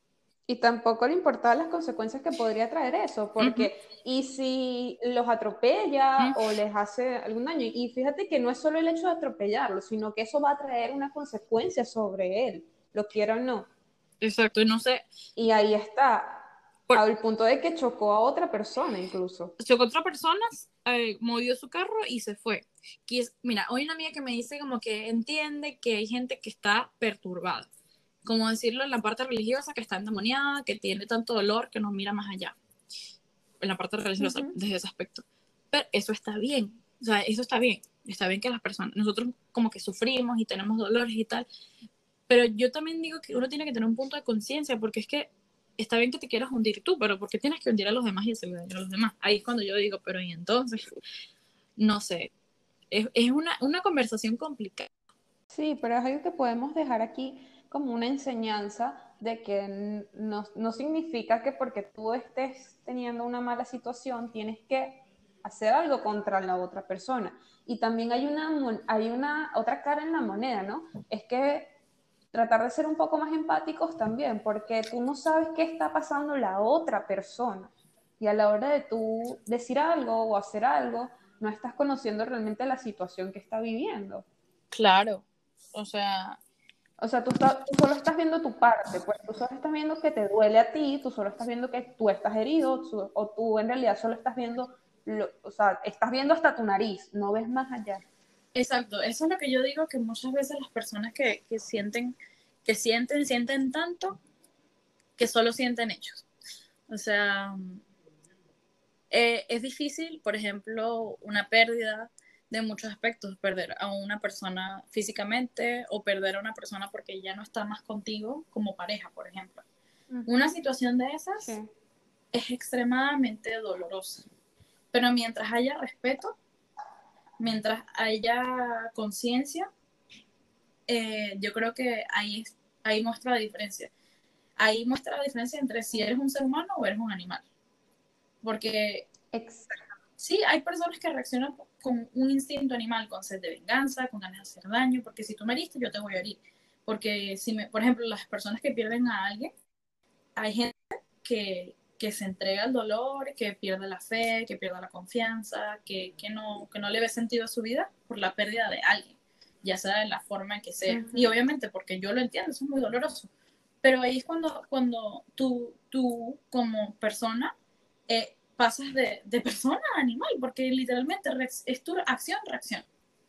Y tampoco le importaban las consecuencias que podría traer eso, porque, uh-huh. ¿y si los atropella uh-huh. o les hace algún daño? Y fíjate que no es solo el hecho de atropellarlo, sino que eso va a traer una consecuencia sobre él, lo quiera o no. Exacto, y no sé. Y ahí está, Por... al punto de que chocó a otra persona incluso. Chocó a otra persona, eh, movió su carro y se fue. Quis... Mira, hoy una amiga que me dice como que entiende que hay gente que está perturbada. Como decirlo en la parte religiosa, que está endemoniada, que tiene tanto dolor que no mira más allá, en la parte religiosa, uh-huh. desde ese aspecto. Pero eso está bien, o sea, eso está bien, está bien que las personas, nosotros como que sufrimos y tenemos dolores y tal, pero yo también digo que uno tiene que tener un punto de conciencia, porque es que está bien que te quieras hundir tú, pero ¿por qué tienes que hundir a los demás y hacerle daño a los demás? Ahí es cuando yo digo, pero ¿y entonces? No sé, es, es una, una conversación complicada. Sí, pero es algo que podemos dejar aquí como una enseñanza de que no, no significa que porque tú estés teniendo una mala situación tienes que hacer algo contra la otra persona. Y también hay una, hay una otra cara en la moneda, ¿no? Es que tratar de ser un poco más empáticos también, porque tú no sabes qué está pasando la otra persona. Y a la hora de tú decir algo o hacer algo, no estás conociendo realmente la situación que está viviendo. Claro, o sea... O sea, tú, tú solo estás viendo tu parte, pues tú solo estás viendo que te duele a ti, tú solo estás viendo que tú estás herido, tú, o tú en realidad solo estás viendo, lo, o sea, estás viendo hasta tu nariz, no ves más allá. Exacto, eso es lo que yo digo, que muchas veces las personas que, que sienten, que sienten, sienten tanto, que solo sienten hechos. O sea, eh, es difícil, por ejemplo, una pérdida de muchos aspectos, perder a una persona físicamente o perder a una persona porque ya no está más contigo como pareja, por ejemplo. Uh-huh. Una situación de esas sí. es extremadamente dolorosa, pero mientras haya respeto, mientras haya conciencia, eh, yo creo que ahí, ahí muestra la diferencia. Ahí muestra la diferencia entre si eres un ser humano o eres un animal. Porque Exacto. sí, hay personas que reaccionan con un instinto animal, con sed de venganza, con ganas de hacer daño, porque si tú me heriste, yo te voy a herir. Porque, si me, por ejemplo, las personas que pierden a alguien, hay gente que, que se entrega al dolor, que pierde la fe, que pierde la confianza, que, que, no, que no le ve sentido a su vida por la pérdida de alguien, ya sea de la forma en que sea. Uh-huh. Y obviamente, porque yo lo entiendo, eso es muy doloroso. Pero ahí es cuando, cuando tú, tú, como persona, eh, pasas de, de persona a animal, porque literalmente es tu acción-reacción.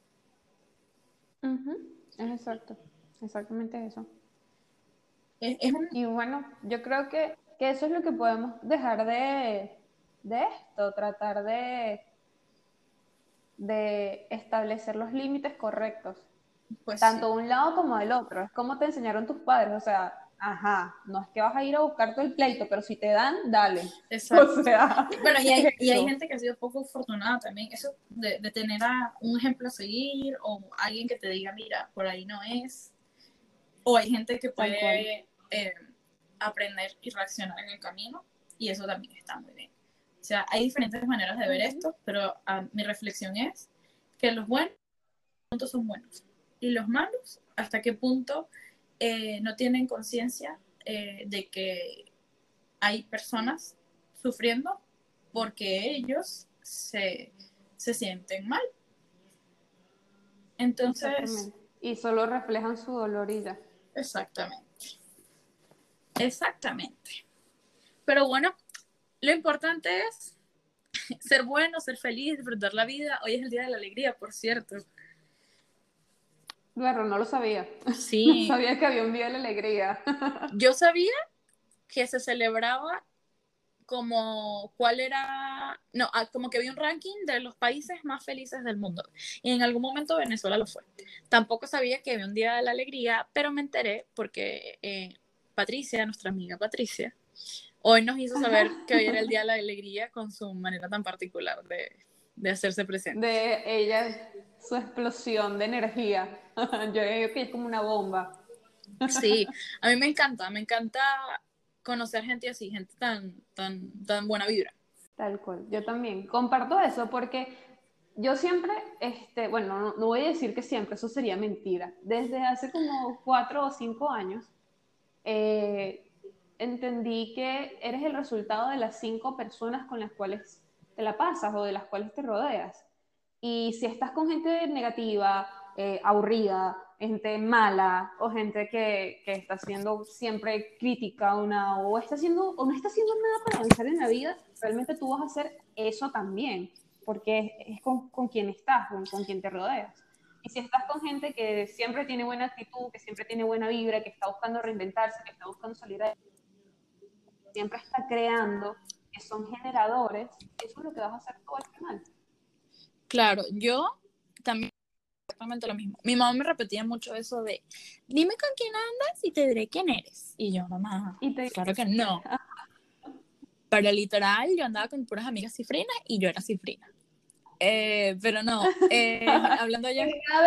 Uh-huh. Es exacto, exactamente eso. Es, es un... Y bueno, yo creo que, que eso es lo que podemos dejar de, de esto, tratar de, de establecer los límites correctos, pues tanto de sí. un lado como del otro. Es como te enseñaron tus padres, o sea, ajá, no es que vas a ir a buscar todo el pleito, pero si te dan, dale. Exacto. O sea, bueno, y hay, y hay gente que ha sido poco afortunada también, eso de, de tener a un ejemplo a seguir o alguien que te diga, mira, por ahí no es. O hay gente que puede eh, aprender y reaccionar en el camino, y eso también está muy bien. O sea, hay diferentes maneras de ver uh-huh. esto, pero uh, mi reflexión es que los buenos puntos son buenos y los malos hasta qué punto eh, no tienen conciencia eh, de que hay personas sufriendo porque ellos se, se sienten mal. Entonces, y solo reflejan su dolor y ya. Exactamente. Exactamente. Pero bueno, lo importante es ser bueno, ser feliz, disfrutar la vida. Hoy es el día de la alegría, por cierto. Claro, no lo sabía. Sí. No sabía que había un día de la alegría. Yo sabía que se celebraba como cuál era, no, como que había un ranking de los países más felices del mundo. Y en algún momento Venezuela lo fue. Tampoco sabía que había un día de la alegría, pero me enteré porque eh, Patricia, nuestra amiga Patricia, hoy nos hizo saber que hoy era el día de la alegría con su manera tan particular de, de hacerse presente. De ella, su explosión de energía. Yo creo que es como una bomba. Sí, a mí me encanta, me encanta conocer gente así, gente tan, tan, tan buena vibra. Tal cual, yo también comparto eso porque yo siempre, este, bueno, no, no voy a decir que siempre, eso sería mentira. Desde hace como cuatro o cinco años, eh, entendí que eres el resultado de las cinco personas con las cuales te la pasas o de las cuales te rodeas. Y si estás con gente negativa, eh, aburrida, gente mala o gente que, que está siendo siempre crítica una, o, está haciendo, o no está haciendo nada para avanzar en la vida, realmente tú vas a hacer eso también, porque es, es con, con quien estás, con, con quien te rodeas. Y si estás con gente que siempre tiene buena actitud, que siempre tiene buena vibra, que está buscando reinventarse, que está buscando salir adelante, siempre está creando, que son generadores, eso es lo que vas a hacer tú al final. Claro, yo también exactamente lo mismo. Mi mamá me repetía mucho eso de, dime con quién andas y te diré quién eres. Y yo, mamá, Y te... claro que no. Pero literal, yo andaba con puras amigas cifrinas y yo era cifrina. Eh, pero no, eh, hablando ya...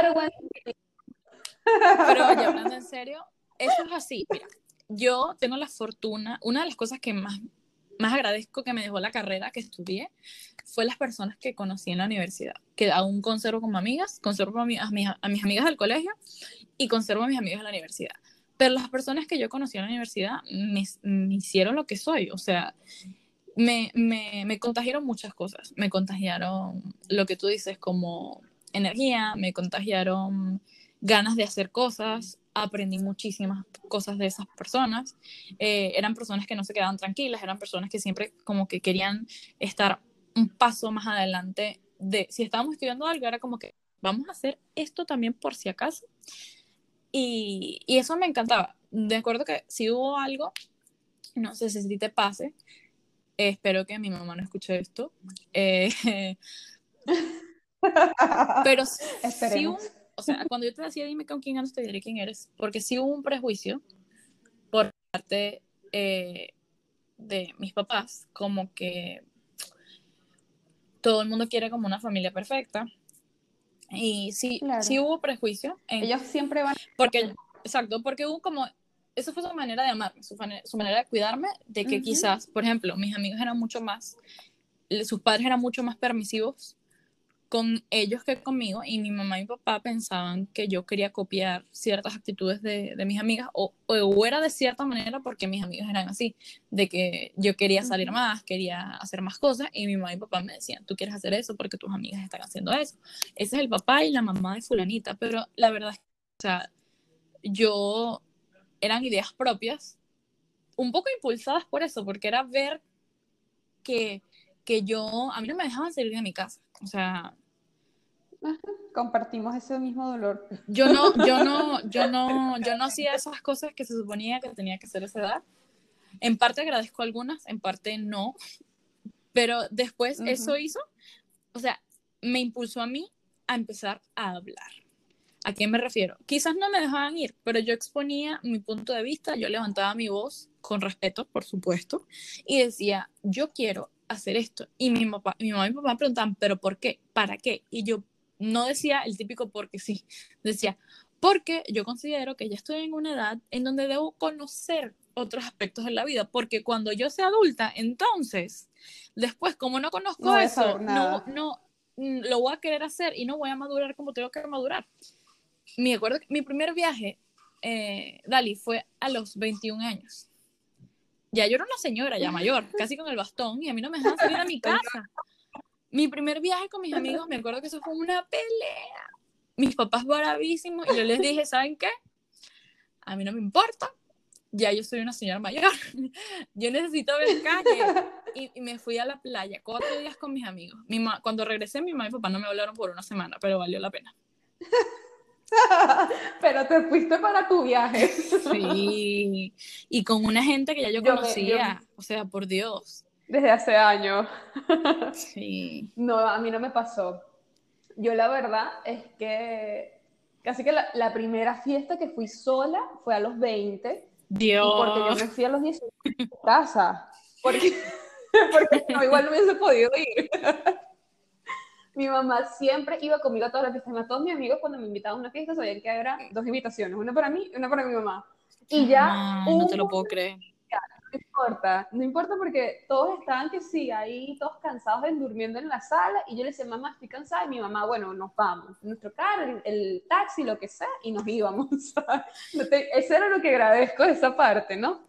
Pero ya hablando en serio, eso es así. Mira, yo tengo la fortuna, una de las cosas que más, más agradezco que me dejó la carrera que estudié fue las personas que conocí en la universidad, que aún conservo como amigas, conservo a, mi, a, mis, a mis amigas del colegio y conservo a mis amigos de la universidad. Pero las personas que yo conocí en la universidad me, me hicieron lo que soy, o sea, me, me, me contagiaron muchas cosas. Me contagiaron lo que tú dices como energía, me contagiaron ganas de hacer cosas, aprendí muchísimas cosas de esas personas. Eh, eran personas que no se quedaban tranquilas, eran personas que siempre como que querían estar un paso más adelante de, si estábamos estudiando algo, era como que vamos a hacer esto también por si acaso. Y, y eso me encantaba. De acuerdo que si hubo algo, no sé si te pase, eh, espero que mi mamá no escuche esto, eh, pero sí un, o sea, cuando yo te decía dime con quién andas, te diré quién eres, porque sí hubo un prejuicio por parte eh, de mis papás, como que todo el mundo quiere como una familia perfecta, y sí, claro. sí hubo prejuicio. En, Ellos siempre van... Porque, exacto, porque hubo como, eso fue su manera de amarme, su, su manera de cuidarme, de que uh-huh. quizás, por ejemplo, mis amigos eran mucho más, sus padres eran mucho más permisivos con ellos que conmigo, y mi mamá y mi papá pensaban que yo quería copiar ciertas actitudes de, de mis amigas, o, o era de cierta manera porque mis amigos eran así, de que yo quería salir uh-huh. más, quería hacer más cosas, y mi mamá y mi papá me decían, tú quieres hacer eso porque tus amigas están haciendo eso. Ese es el papá y la mamá de fulanita, pero la verdad es que, o sea, yo, eran ideas propias, un poco impulsadas por eso, porque era ver que, que yo, a mí no me dejaban salir de mi casa, o sea... Compartimos ese mismo dolor. Yo no, yo no, yo no, yo no hacía esas cosas que se suponía que tenía que hacer a esa edad. En parte agradezco algunas, en parte no, pero después uh-huh. eso hizo, o sea, me impulsó a mí a empezar a hablar. ¿A qué me refiero? Quizás no me dejaban ir, pero yo exponía mi punto de vista, yo levantaba mi voz con respeto, por supuesto, y decía, yo quiero hacer esto. Y mi, papá, mi mamá y mi papá me preguntaban, ¿pero por qué? ¿Para qué? Y yo no decía el típico porque sí, decía, porque yo considero que ya estoy en una edad en donde debo conocer otros aspectos de la vida, porque cuando yo sea adulta, entonces, después, como no conozco no eso, no, no, lo voy a querer hacer y no voy a madurar como tengo que madurar. Me acuerdo que mi primer viaje, eh, Dali, fue a los veintiún años. Ya yo era una señora, ya mayor, casi con el bastón, y a mí no me dejaban salir a mi casa. Mi primer viaje con mis amigos, me acuerdo que eso fue una pelea. Mis papás bravísimos, y yo les dije, ¿saben qué? A mí no me importa, ya yo soy una señora mayor, yo necesito ver calle. Y, y me fui a la playa cuatro días con mis amigos. Mi ma- Cuando regresé, mi mamá y mi papá no me hablaron por una semana, pero valió la pena. Pero te fuiste para tu viaje. Sí, y con una gente que ya yo, yo conocía, me, yo... o sea, por Dios. Desde hace años. Sí. No, a mí no me pasó. Yo la verdad es que casi que la, la primera fiesta que fui sola fue a los veinte. Dios. Y porque yo me fui a los dieciocho de casa. Porque, porque no, igual no hubiese podido ir. Mi mamá siempre iba conmigo a todas las fiestas. A todos mis amigos cuando me invitaban a una fiesta sabían que eran dos invitaciones, una para mí y una para mi mamá. Y ya... Ay, no te lo puedo creer. No importa, no importa porque todos estaban que sí, ahí todos cansados de durmiendo en la sala, y yo le decía, mamá, estoy cansada, y mi mamá, bueno, nos vamos, nuestro carro, el, el taxi, lo que sea, y nos íbamos. Eso era lo que agradezco de esa parte, ¿no?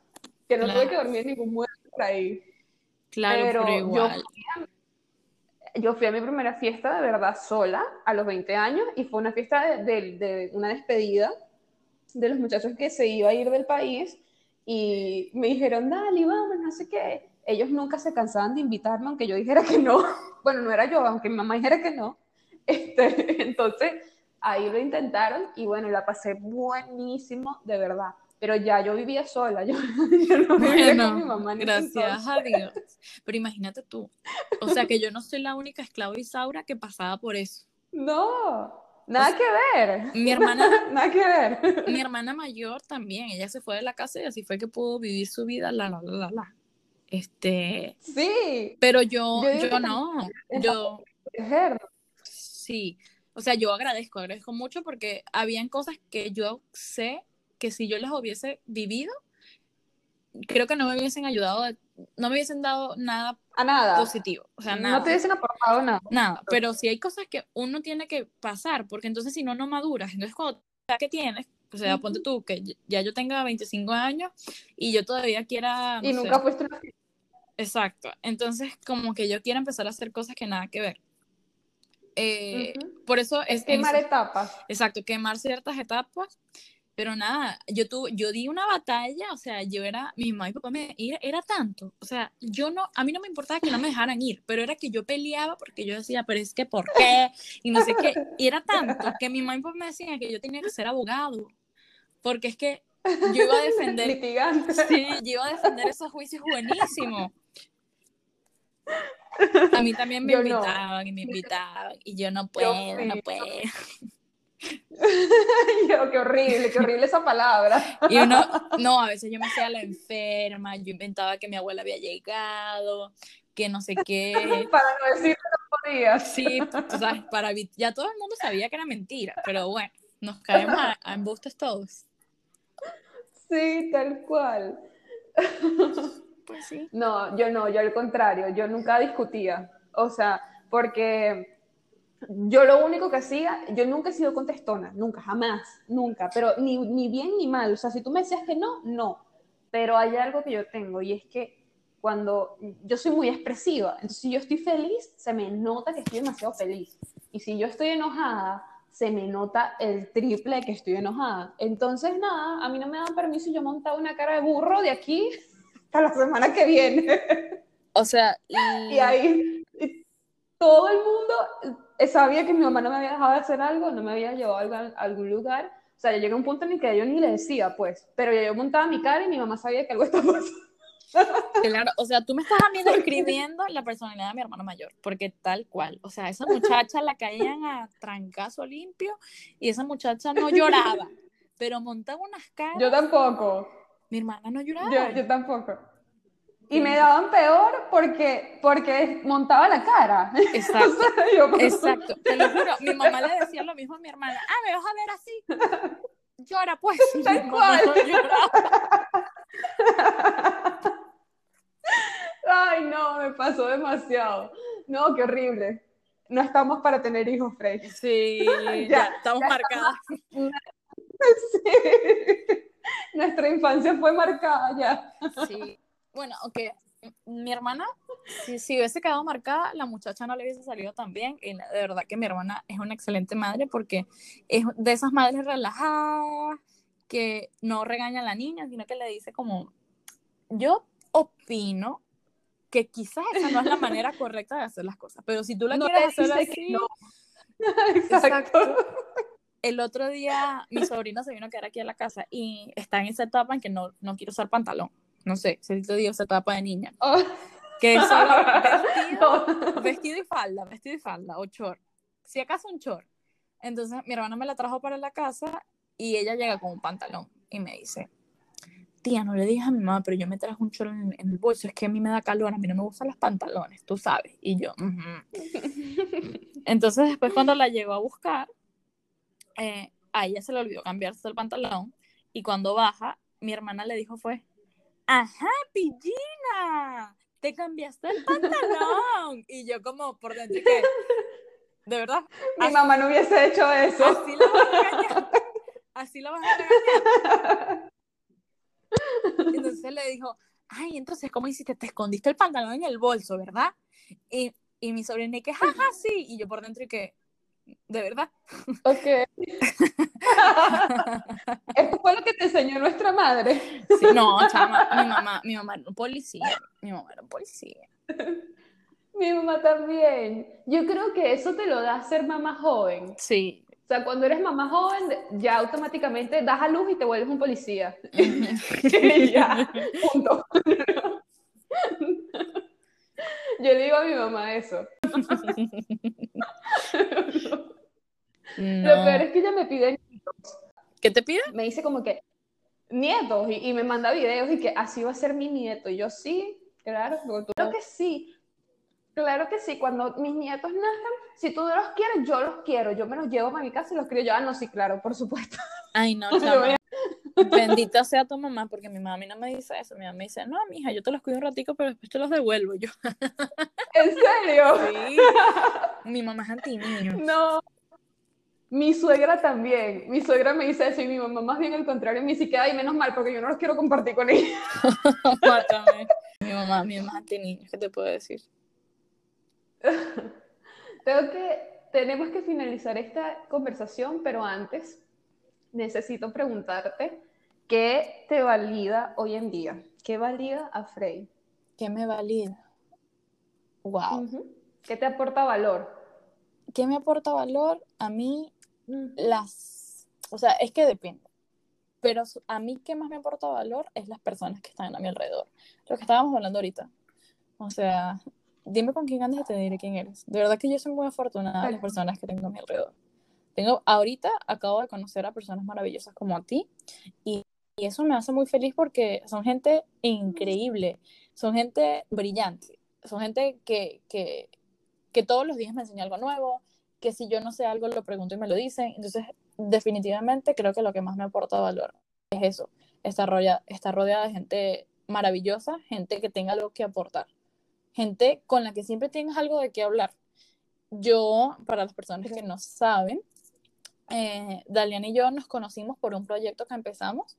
que no tuve que Claro, dormir en ningún mueble por ahí. claro, pero Pero yo, igual. yo fui a mi primera fiesta de verdad sola a los veinte años y fue una fiesta de, de, de una despedida de los muchachos que se iba a ir del país y me dijeron, dale, vamos, no sé qué. Ellos nunca se cansaban de invitarme, aunque yo dijera que no. Bueno, no era yo, aunque mi mamá dijera que no. Este, entonces, ahí lo intentaron y bueno, la pasé buenísimo, de verdad. Pero ya yo vivía sola, yo, yo no vivía con mi Bueno, mamá en ese gracias entonces. a Dios. Pero imagínate tú. O sea, que yo no soy la única esclava Isaura que pasaba por eso. No, O nada sea, que ver. mi hermana, Nada que mi ver. hermana mayor también, ella se fue de la casa y así fue que pudo vivir su vida, la, la, la, la, la. Este, Sí, pero yo, yo digo que yo también no, es yo proteger. sí, o sea, yo agradezco, agradezco mucho porque habían cosas que yo sé que si yo las hubiese vivido, creo que no me hubiesen ayudado, de- no me hubiesen dado nada A nada. positivo, o sea, No te nada, hubiesen aportado nada. nada, pero sí hay cosas que uno tiene que pasar, porque entonces si no, no maduras, entonces cuando ya que tienes, o sea, ponte tú, que ya yo tenga veinticinco años y yo todavía quiera, no Y sé, nunca fuiste una... exacto, entonces como que yo quiera empezar a hacer cosas que nada que ver. Eh, Ujú. por eso Es es en quemar eso, etapas. exacto, quemar ciertas etapas, pero nada, yo tu, yo di una batalla, o sea, yo era, mi mamá y papá me, era, era tanto, o sea, yo no, a mí no me importaba que no me dejaran ir, pero era que yo peleaba porque yo decía, pero es que ¿por qué? Y no sé qué, y era tanto que mi mamá y papá me decían que yo tenía que ser abogado, porque es que yo iba a defender, Litigante. sí, yo iba a defender esos juicios buenísimos. A mí también me Yo no. invitaban y me invitaban, y yo no Yo puedo, no fui. puedo. Yo, qué horrible, qué horrible esa palabra. Y uno, no, a veces yo me hacía la enferma, yo inventaba que mi abuela había llegado, que no sé qué. Para no decir que no podías. Sí, tú sabes, para evi- ya todo el mundo sabía que era mentira, pero bueno, nos caemos a, a embustes todos. Sí, tal cual. Pues sí. No, yo no, yo al contrario, yo nunca discutía. O sea, porque yo lo único que hacía, yo nunca he sido contestona, nunca, jamás, nunca, pero ni, ni bien ni mal. O sea, si tú me decías que no, no. Pero hay algo que yo tengo y es que cuando yo soy muy expresiva, entonces si yo estoy feliz, se me nota que estoy demasiado feliz. Y si yo estoy enojada, se me nota el triple que estoy enojada. Entonces, nada, a mí no me dan permiso y yo montaba una cara de burro de aquí hasta la semana que viene. O sea, Y l- ahí todo el mundo sabía que mi mamá no me había dejado de hacer algo, no me había llevado a algún lugar. O sea, yo llegué a un punto en el que yo ni le decía, pues, pero ya yo montaba mi cara y mi mamá sabía que algo estaba pasando. claro, o sea, tú me estás a mí describiendo la personalidad de mi hermano mayor, porque tal cual, o sea, esa muchacha la caían a trancazo limpio y esa muchacha no lloraba, pero montaba unas caras, Yo tampoco, mi hermana no yo, lloraba. yo tampoco. Y Pero me mi- daban peor porque, porque montaba la cara. exacto, O sea, yo, exacto, te lo juro, mi mamá le decía lo mismo a mi hermana, ah, me vas a ver así, llora pues, y mi tal hermana cual. no lloraba. Ay, no, me pasó demasiado. No, qué horrible. No estamos para tener hijos, Frey. Sí, ya Ya, estamos ya marcadas. estamos. Sí. Nuestra infancia fue marcada ya. Sí, bueno, aunque mi hermana, si, si hubiese quedado marcada, la muchacha no le hubiese salido tan bien. Y de verdad que mi hermana es una excelente madre porque es de esas madres relajadas que no regaña a la niña, sino que le dice como, yo opino que quizás esa no es la manera correcta de hacer las cosas, pero si tú la No quieres le hacer dice que así, no. Exacto. exacto. El otro día mi sobrina se vino a quedar aquí a la casa y está en esa etapa en que no, no quiere usar pantalón. No sé, si te digo esa etapa de niña. Oh. Que es solo vestido, No. vestido y falda, vestido y falda, o short. Si acaso un short. Entonces mi hermana me la trajo para la casa y ella llega con un pantalón y me dice, tía, no le digas a mi mamá, pero yo me traje un short en, en el bolso, es que a mí me da calor, a mí no me gustan los pantalones, tú sabes. Y yo, uh-huh. Entonces después cuando la llegó a buscar, eh, a ella se le olvidó cambiarse el pantalón y cuando baja, mi hermana le dijo fue, ajá, pillina, te cambiaste el pantalón. Y yo como por dentro que, de verdad, Mi así, mamá no hubiese hecho eso. así la vas a regañar, así la vas a regañar. Entonces le le dijo, ay, entonces, ¿cómo hiciste? Te escondiste el pantalón en el bolso, ¿verdad? Y, y mi sobrina, y que, jaja, sí. Y yo por dentro, y que, ¿de verdad? Ok. Esto fue lo que te enseñó nuestra madre. Sí, no, chama, mi mamá, mi mamá era un policía. Mi mamá era un policía. Mi mamá también. Yo creo que eso te lo da ser mamá joven. Sí. O sea, cuando eres mamá joven, ya automáticamente das a luz y te vuelves un policía. Uh-huh. Y ya, punto. Yo le digo a mi mamá eso. No. Lo peor es que ella me pide nietos. ¿Qué te pide? Me dice como que nietos y, y me manda videos y que así va a ser mi nieto. Y yo sí, claro, claro que sí. Claro que sí, cuando mis nietos nazcan, si tú no los quieres, yo los quiero. Yo me los llevo para mi casa y los crío yo. Ah, no, sí, claro, por supuesto. Ay, no, chama. Bendita sea tu mamá, porque mi mamá a mí no me dice eso. Mi mamá me dice, no, mija, yo te los cuido un ratico, pero después te los devuelvo. Yo, ¿En serio? sí. Mi mamá es anti-niños. No. Mi suegra también. Mi suegra me dice eso y mi mamá más bien al contrario me dice que ay, menos mal, porque yo no los quiero compartir con ella. Mátame. Mi mamá, mi mamá es anti-niños, ¿qué te puedo decir? Tengo que, tenemos que finalizar esta conversación, pero antes necesito preguntarte qué te valida hoy en día. ¿Qué valida a Frey? ¿Qué me valida? Wow. Uh-huh. ¿Qué te aporta valor? ¿Qué me aporta valor? A mí, uh-huh. las... O sea, es que depende. Pero a mí, ¿qué más me aporta valor? Es las personas que están a mi alrededor. Lo que estábamos hablando ahorita. O sea, dime con quién andas y te diré quién eres. De verdad que yo soy muy afortunada de las personas que tengo a mi alrededor. Tengo, ahorita acabo de conocer a personas maravillosas como a ti y, y eso me hace muy feliz porque son gente increíble, son gente brillante, son gente que, que, que todos los días me enseña algo nuevo, que si yo no sé algo lo pregunto y me lo dicen. Entonces, definitivamente creo que lo que más me aporta valor es eso, estar rodeada, estar rodeada de gente maravillosa, gente que tenga algo que aportar, gente con la que siempre tienes algo de qué hablar. Yo, para las personas que no saben, eh, Dalian y yo nos conocimos por un proyecto que empezamos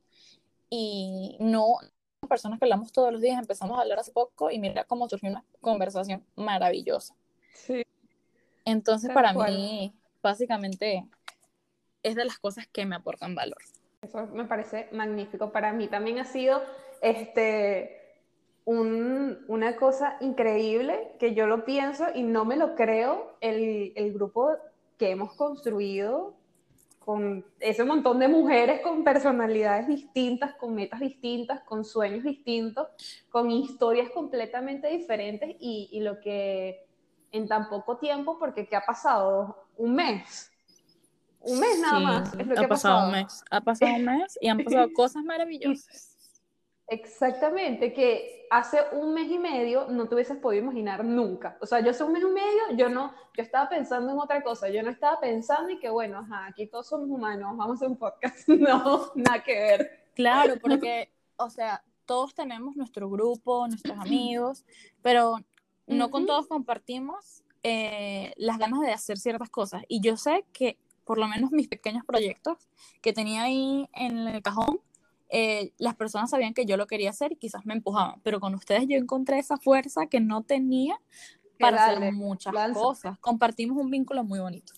y no personas que hablamos todos los días, empezamos a hablar hace poco y mira cómo surgió una conversación maravillosa. Sí. Entonces, para cual. mí, básicamente, es de las cosas que me aportan valor. Eso me parece magnífico. Para mí también ha sido este, un, una cosa increíble que yo lo pienso y no me lo creo, el, el grupo que hemos construido con ese montón de mujeres con personalidades distintas, con metas distintas, con sueños distintos, con historias completamente diferentes y, y lo que en tan poco tiempo, porque ¿qué ha pasado? Un mes. Un mes nada sí, más es lo ha que ha pasado. pasado. Un mes. Ha pasado un mes y han pasado cosas maravillosas. Exactamente, que hace un mes y medio no te hubieses podido imaginar nunca. O sea, yo hace un mes y medio, yo no, yo estaba pensando en otra cosa. Yo no estaba pensando y que bueno, ajá, aquí todos somos humanos, vamos a hacer un podcast. No, nada que ver. Claro, porque, o sea, todos tenemos nuestro grupo, nuestros amigos, pero no uh-huh. con todos compartimos eh, las ganas de hacer ciertas cosas. Y yo sé que, por lo menos mis pequeños proyectos que tenía ahí en el cajón, Eh, las personas sabían que yo lo quería hacer y quizás me empujaban, pero con ustedes yo encontré esa fuerza que no tenía para dale, hacer muchas lanza. cosas. Compartimos un vínculo muy bonito.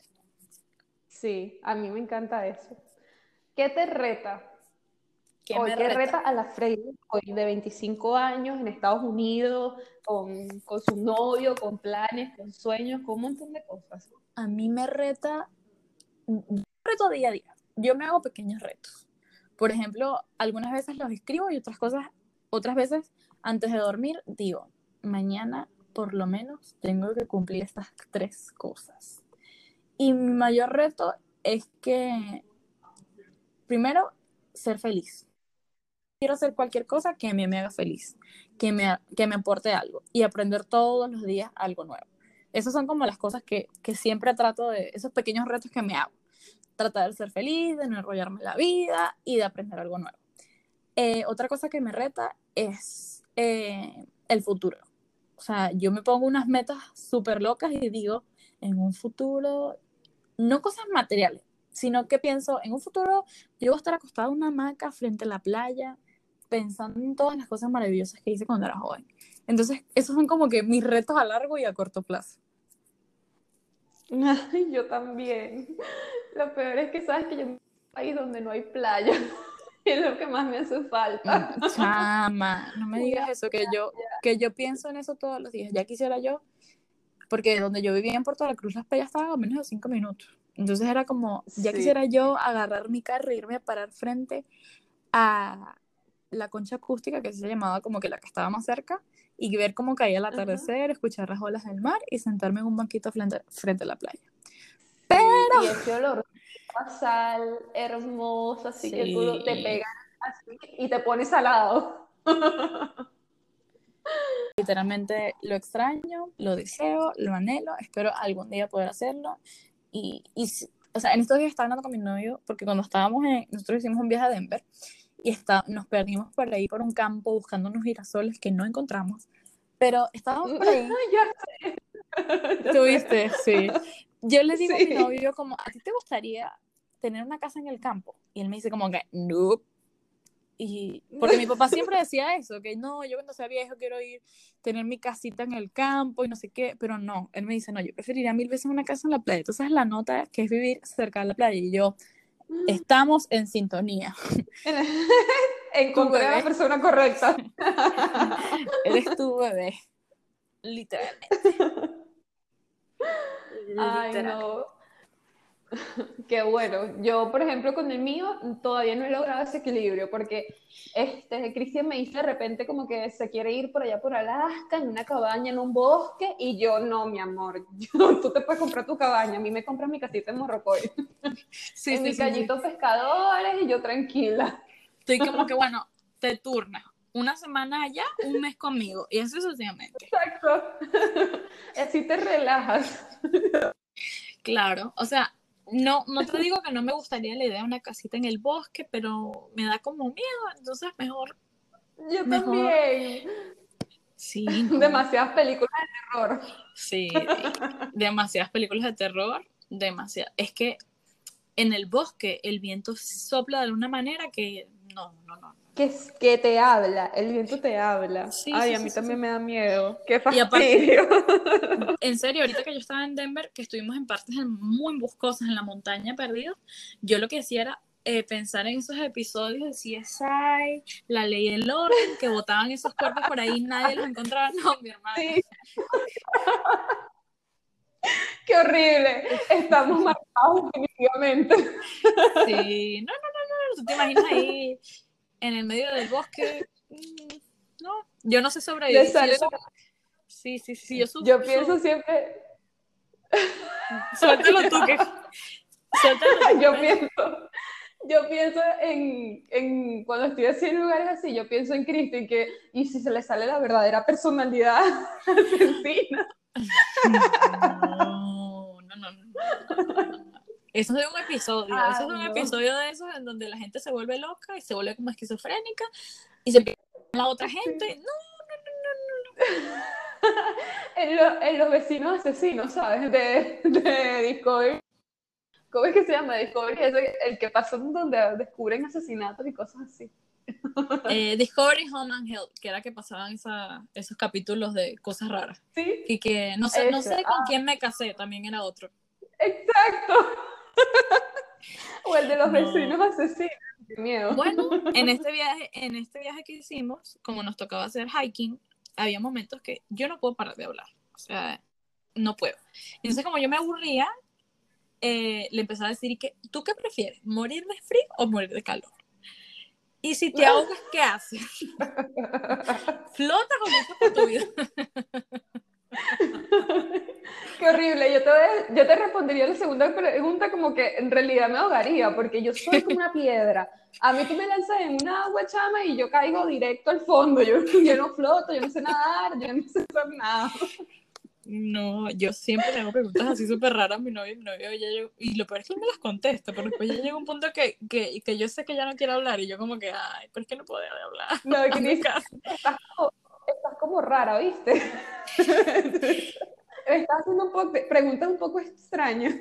Sí, a mí me encanta eso. ¿Qué te reta? ¿Qué, hoy, me ¿qué reta? reta a la Freire hoy de veinticinco años en Estados Unidos, con, con su novio, con planes, con sueños, con un montón de cosas? A mí me reta, yo reto día a día. Yo me hago pequeños retos. Por ejemplo, algunas veces los escribo y otras cosas, otras veces antes de dormir digo, mañana por lo menos tengo que cumplir estas tres cosas. Y mi mayor reto es que, primero, ser feliz. Quiero hacer cualquier cosa que a mí me haga feliz, que me, que me aporte algo y aprender todos los días algo nuevo. Esas son como las cosas que, que siempre trato de, esos pequeños retos que me hago. Tratar de ser feliz, de no enrollarme la vida y de aprender algo nuevo. Eh, otra cosa que me reta es eh, el futuro. O sea, yo me pongo unas metas súper locas y digo, en un futuro, no cosas materiales, sino que pienso, en un futuro yo voy a estar acostada en una hamaca frente a la playa, pensando en todas las cosas maravillosas que hice cuando era joven. Entonces, esos son como que mis retos a largo y a corto plazo. Ay, yo también. Lo peor es que sabes que yo vivo en un país donde no hay playa. Es lo que más me hace falta. Mm, Chama, no me Una digas eso, que yo, playa. que yo pienso en eso todos los días. Ya quisiera yo, porque donde yo vivía en Puerto La Cruz, Las Playas estaba a menos de cinco minutos. Entonces era como, ya Sí. quisiera yo agarrar mi carro e irme a parar frente a la concha acústica, que se llamaba como que la que estaba más cerca, y ver cómo caía el Ajá. atardecer, escuchar las olas del mar y sentarme en un banquito frente, frente a la playa. Sí, y ese olor a sal hermoso, así que tú lo- te Sí, pegas así y te pones salado. literalmente lo extraño, lo deseo, lo anhelo, espero algún día poder hacerlo. Y, y si- o sea, en estos días estaba hablando con mi novio, porque cuando estábamos en, nosotros hicimos un viaje a Denver, y está, nos perdimos por ahí por un campo buscando unos girasoles que no encontramos, pero estábamos por ahí. Ya sé, ya sé. ¿Tuviste? Sí. Yo le digo a mi Sí. novio como, ¿a ti te gustaría tener una casa en el campo? Y él me dice como que, no. Y porque mi papá siempre decía eso, que no, yo cuando sea viejo quiero ir, tener mi casita en el campo y no sé qué, pero no, él me dice, no, yo preferiría mil veces una casa en la playa. Entonces la nota que es vivir cerca de la playa y yo, estamos en sintonía. Tu Encontré a la bebé, persona correcta. eres tu bebé, literalmente. Ay, Literal. no. Qué bueno. Yo, por ejemplo, con el mío todavía no he logrado ese equilibrio porque este, Cristian me dice de repente como que se quiere ir por allá por Alaska, en una cabaña, en un bosque, y yo, no, mi amor, yo, tú te puedes comprar tu cabaña, a mí me compras mi casita en Morrocoy, Sí, en sí, mi sí, sí. callito pescadores y yo tranquila. Estoy como que, bueno, te turnas una semana allá, un mes conmigo, y eso sucesivamente. Exacto. Así te relajas. Claro, o sea, no, no te digo que no me gustaría la idea de una casita en el bosque, pero me da como miedo, entonces mejor, Yo mejor, también. sí, no, Demasiadas películas de terror. sí, demasiadas películas de terror, demasiadas, es que en el bosque el viento sopla de una manera que no, no, no. Que, es- que te habla, el viento te habla. Sí, Ay, sí, a sí, mí sí, sí. también me da miedo. Qué Y aparte, fastidio. en serio, ahorita que yo estaba en Denver, que estuvimos en partes muy boscosas, en la montaña perdidos, yo lo que hacía era eh, pensar en esos episodios de C S I, La Ley y el Orden, que botaban esos cuerpos por ahí, nadie los encontraba. No, mi hermana. Sí, qué horrible. Estamos marcados definitivamente. Sí, no, no, no, no, tú te imaginas ahí en el medio del bosque. Mm, No, yo no sé Le sobrevivir. Si yo sale su- la- Sí, sí, sí, yo su... Yo pienso su- siempre, Suéltalo tú, que... Suéltalo tú, que yo me... pienso, yo pienso en, en cuando estoy así en lugares así, yo pienso en Cristo y que, y si se le sale la verdadera personalidad asesina. No, no, no, no, no, no, no, no. Eso es de un episodio, eso es Ay, de un no. episodio de esos en donde la gente se vuelve loca y se vuelve como esquizofrénica y se pierde a la otra gente. No, En, lo- en los vecinos asesinos, ¿sabes? De, de Discovery. ¿Cómo es que se llama? Discovery, es el, el que pasó donde descubren asesinatos y cosas así. eh, Discovery Home and Health, que era que pasaban esa, esos capítulos de cosas raras. Sí, Y que no sé, no ese. sé con Ah, quién me casé, también era otro. exacto. O el de los No. vecinos asesinos. Qué miedo. Bueno, en este viaje, en este viaje que hicimos, como nos tocaba hacer hiking, había momentos que yo no puedo parar de hablar. O sea, no puedo. Entonces, como yo me aburría, eh, le empezaba a decir que, ¿tú qué prefieres? ¿Morir de frío o morir de calor? Y si te ahogas, ¿qué haces? ¿Flotas o luchas por tu vida? Qué horrible. Yo te, voy- yo te respondería la segunda pregunta como que en realidad me ahogaría, porque yo soy como una piedra. A mí tú me lanzas en una agua, chama, y yo caigo directo al fondo. Yo, yo no floto, yo no sé nadar, yo no sé hacer nada. No, yo siempre le hago preguntas así súper raras a mi novio, y mi novio ya llegó- y lo peor es que él me las contesta, pero después ya llega un punto que, que, que yo sé que ya no quiere hablar, y yo como que, ay, pero es que no puedo dejar de hablar. No, que Hazme dices, caso. estás como, estás como rara, ¿viste? Me estás haciendo un poco, preguntas un poco extrañas.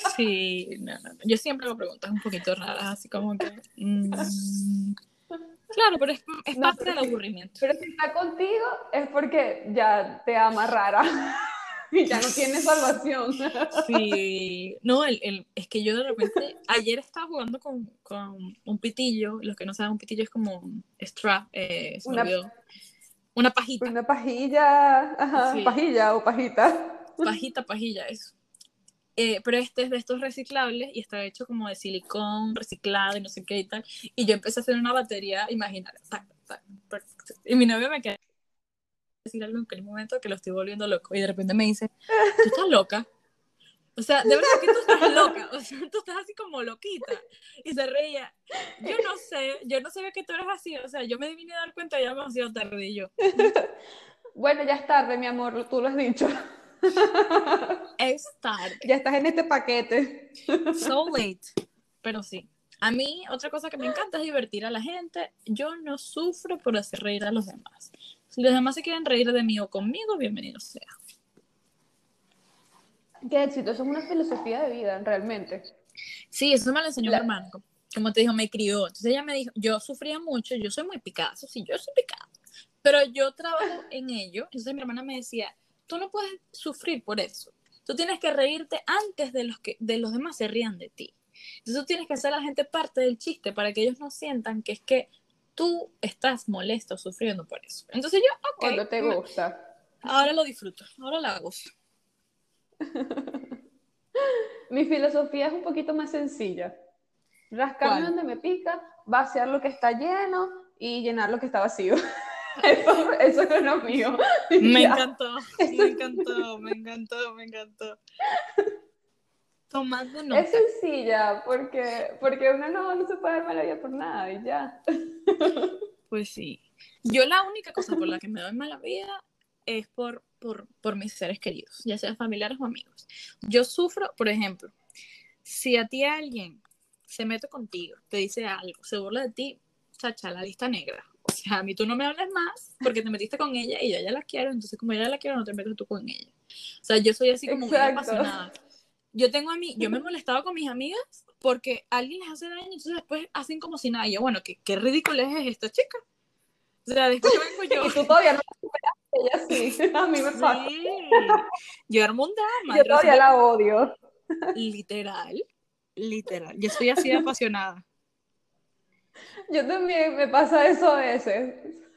Sí, no, no, no. Yo siempre hago preguntas un poquito raras, así como que, mm, Claro, pero es, es No, parte pero, del aburrimiento. pero si está contigo es porque ya te ama rara y ya no tiene salvación. Sí, no, el, el, es que yo de repente, ayer estaba jugando con, con un pitillo, los que no saben, un pitillo es como un straw, eh, se me Una, olvidó, una pajita. una pajilla, ajá, Sí, pajilla o pajita. pajita, pajilla, eso. Eh, pero este es de estos reciclables y está hecho como de silicón reciclado y no sé qué y tal. Y yo empecé a hacer una batería imaginaria. Tac, tac, tac, tac. Y mi novio me quedó decir algo en aquel momento que lo estoy volviendo loco. Y de repente me dice, ¿tú estás loca? O sea, de verdad que tú estás loca. O sea, tú estás así como loquita. Y se reía. Yo no sé, yo no sabía que tú eras así. O sea, yo me vine a dar cuenta ya demasiado tarde y yo. Bueno, ya es tarde, mi amor, tú lo has dicho. Es tarde. Ya estás en este paquete. So late. Pero sí. A mí, otra cosa que me encanta es divertir a la gente. Yo no sufro por hacer reír a los demás. Si los demás se quieren reír de mí o conmigo, bienvenido sea. Qué éxito, eso es una filosofía de vida, realmente. Sí, eso me lo enseñó La... mi hermano. Como te dijo, me crió. Entonces ella me dijo, yo sufría mucho, yo soy muy Picasso, sí, yo soy Picasso. Pero yo trabajo en ello. Entonces mi hermana me decía, tú no puedes sufrir por eso. Tú tienes que reírte antes de los que de los demás se rían de ti. Entonces tú tienes que hacer a la gente parte del chiste para que ellos no sientan que es que tú estás molesto sufriendo por eso. Entonces yo, ok, Cuando te me, gusta. ahora lo disfruto, ahora lo hago. Mi filosofía es un poquito más sencilla. Rascarme ¿Cuál? donde me pica, vaciar lo que está lleno y llenar lo que está vacío. Eso, eso es lo mío. Me Ya. encantó, me encantó, me encantó, me encantó. Tomando Es nota. sencilla, porque, porque uno no, no se puede dar mala vida por nada y ya. Pues sí. Yo la única cosa por la que me doy mala vida es por, por, por mis seres queridos, ya sean familiares o amigos. Yo sufro, por ejemplo, si a ti alguien se mete contigo, te dice algo, se burla de ti, chacha, la lista negra. O sea, a mí tú no me hables más porque te metiste con ella y yo ya la quiero, entonces como ya la quiero, no te metes tú con ella. O sea, yo soy así como muy Exacto. apasionada. Yo tengo a mí, yo me he molestado con mis amigas porque alguien les hace daño, entonces después hacen como si nada. Y yo, bueno, ¿qué, qué ridículo es esta chica? O sea, después que vengo yo. Y tú todavía no la superaste, ella sí. A mí me pasa. Sí. Yo armo un drama Yo y todavía resulta la que odio. literal, literal. Yo soy así de apasionada. Yo también me pasa eso a veces.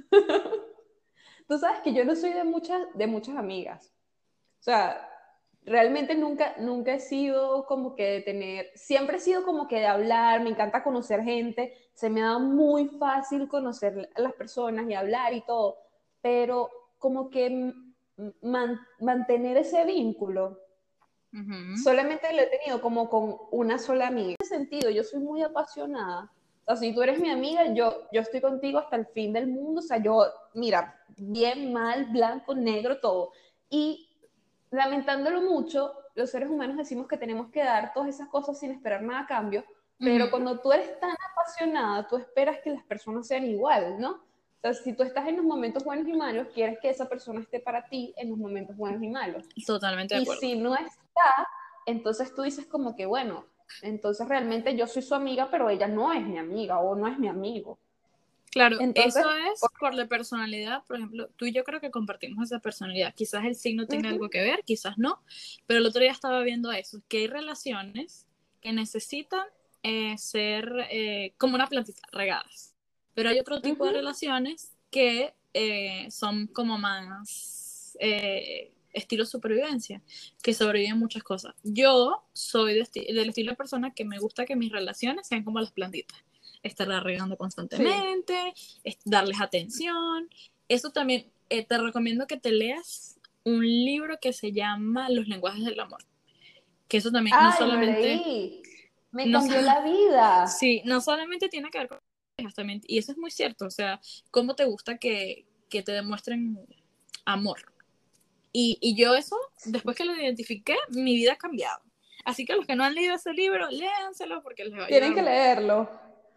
Tú sabes que yo no soy de muchas, de muchas amigas. O sea, realmente nunca, nunca he sido como que de tener, siempre he sido como que de hablar, me encanta conocer gente, se me da muy fácil conocer a las personas y hablar y todo, pero como que man, mantener ese vínculo, Uh-huh. solamente lo he tenido como con una sola amiga. En ese sentido, yo soy muy apasionada. O sea, si tú eres mi amiga, yo, yo estoy contigo hasta el fin del mundo. O sea, yo, mira, bien, mal, blanco, negro, todo. Y lamentándolo mucho, los seres humanos decimos que tenemos que dar todas esas cosas sin esperar nada a cambio, pero Uh-huh. cuando tú eres tan apasionada, tú esperas que las personas sean igual, ¿no? O sea, si tú estás en los momentos buenos y malos, quieres que esa persona esté para ti en los momentos buenos y malos. Totalmente de Y acuerdo. si no está, entonces tú dices como que, bueno, entonces realmente yo soy su amiga, pero ella no es mi amiga o no es mi amigo. Claro, Entonces, eso es por la personalidad. Por ejemplo, tú y yo creo que compartimos esa personalidad. Quizás el signo tenga uh-huh. algo que ver, quizás no, pero el otro día estaba viendo eso, que hay relaciones que necesitan eh, ser eh, como una plantita, regadas. Pero hay otro tipo Uh-huh. de relaciones que eh, son como más eh, estilo supervivencia, que sobreviven muchas cosas. Yo soy de esti- del estilo de persona que me gusta que mis relaciones sean como las plantitas. Estarla regando constantemente, sí. Darles atención. Eso también, eh, te recomiendo que te leas un libro que se llama Los lenguajes del amor. Que eso también, no Ay, lo solamente... leí. Me No, cambió la vida. sí, no solamente tiene que ver con también, y eso es muy cierto, o sea, cómo te gusta que, que te demuestren amor. Y, y yo eso, después que lo identifiqué, mi vida ha cambiado. Así que los que no han leído ese libro, léanselo porque les va a Tienen ayudar que mucho. leerlo.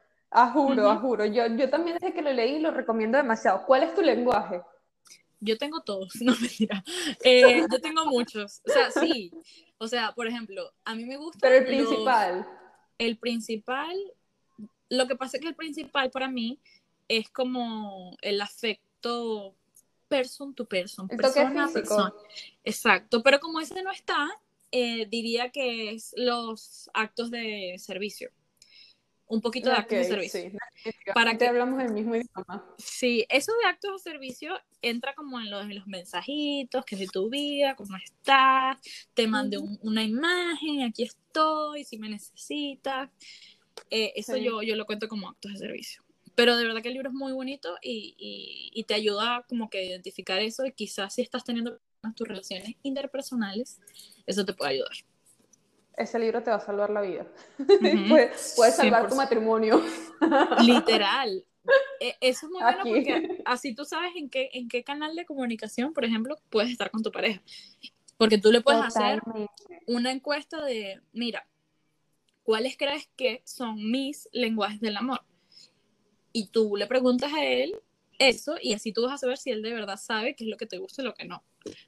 A juro, Uh-huh. a juro. Yo, yo también desde que lo leí lo recomiendo demasiado. ¿Cuál es tu lenguaje? Yo tengo todos, no mentira. Eh, yo tengo muchos. O sea, sí. O sea, por ejemplo, a mí me gustan Pero el los... principal. El principal... Lo que pasa es que el principal para mí es como el afecto person to person, El toque persona a físico. persona. Exacto, pero como ese no está, eh, diría que es los actos de servicio, un poquito de actos de Ok, servicio. sí. Para Definitivamente que, hablamos el mismo idioma. sí, eso de actos de servicio entra como en los, en los mensajitos, que es de tu vida, cómo estás, te mandé Ujú. un- una imagen, aquí estoy, si me necesitas. Eh, eso Sí. yo, yo lo cuento como actos de servicio. Pero de verdad que el libro es muy bonito y, y, y te ayuda como que a identificar eso, y quizás si estás teniendo problemas en tus relaciones interpersonales, eso te puede ayudar. Ese libro te va a salvar la vida. Uh-huh. Puede, puede salvar tu cien por ciento. matrimonio. Literal. Eh, eso es muy bueno Aquí. porque así tú sabes en qué, en qué canal de comunicación, por ejemplo, puedes estar con tu pareja. Porque tú le puedes hacer Totalmente. una encuesta de, mira, ¿cuáles crees que son mis lenguajes del amor? Y tú le preguntas a él eso, y así tú vas a saber si él de verdad sabe qué es lo que te gusta y lo que no.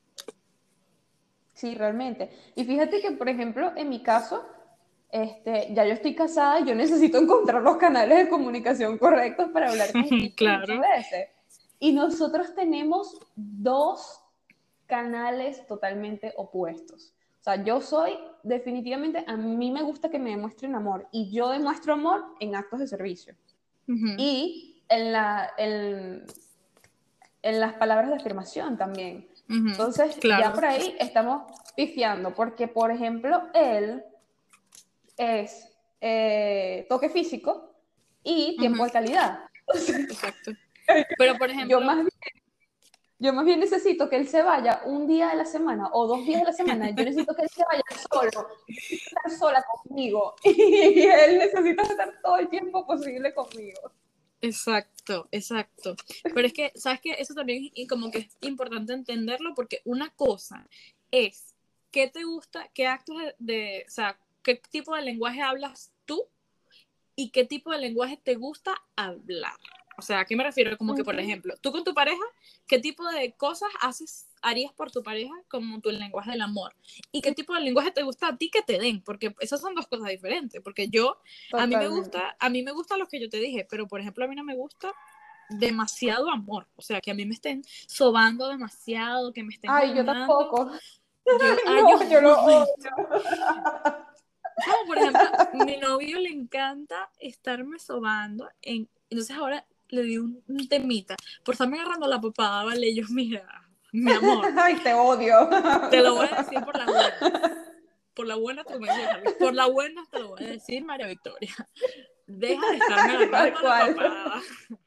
Sí, realmente. Y fíjate que, por ejemplo, en mi caso, este, ya yo estoy casada y yo necesito encontrar los canales de comunicación correctos para hablar con Cristian muchas Claro. veces. Y nosotros tenemos dos canales totalmente opuestos. O sea, yo soy definitivamente, a mí me gusta que me demuestren amor y yo demuestro amor en actos de servicio. Uh-huh. Y en, la, en, en las palabras de afirmación también. Uh-huh. Entonces, Claro. ya por ahí estamos pifiando, porque, por ejemplo, él es eh, toque físico y tiempo Uh-huh. de calidad. Exacto. Pero, por ejemplo... Yo más bien, yo más bien necesito que él se vaya un día de la semana o dos días de la semana. Yo necesito que él se vaya solo, necesito estar sola conmigo y él necesita estar todo el tiempo posible conmigo. Exacto, exacto. Pero es que, ¿sabes qué? Eso también es como que es importante entenderlo, porque una cosa es qué te gusta, qué actos de, de, o sea, qué tipo de lenguaje hablas tú y qué tipo de lenguaje te gusta hablar. O sea, ¿a qué me refiero? Como que, por ejemplo, tú con tu pareja, ¿qué tipo de cosas haces, harías por tu pareja como tu lenguaje del amor? ¿Y qué tipo de lenguaje te gusta a ti que te den? Porque esas son dos cosas diferentes. Porque yo, a mí me Totalmente. gusta, a mí me gustan los que yo te dije, pero por ejemplo, a mí no me gusta demasiado amor. O sea, que a mí me estén sobando demasiado, que me estén Ay, yo joroneando. tampoco. Yo, Ay, ah, no, yo, yo lo odio. como por ejemplo, mi novio le encanta estarme sobando, en, entonces ahora le di un, un temita por estarme agarrando la papada, ¿vale? Y yo, mira, mi amor, Ay, te odio. te lo voy a decir por las buenas, por la buena, tú me dices, por la buena te lo voy a decir, María Victoria, deja de estarme agarrando Tal la cual. papada.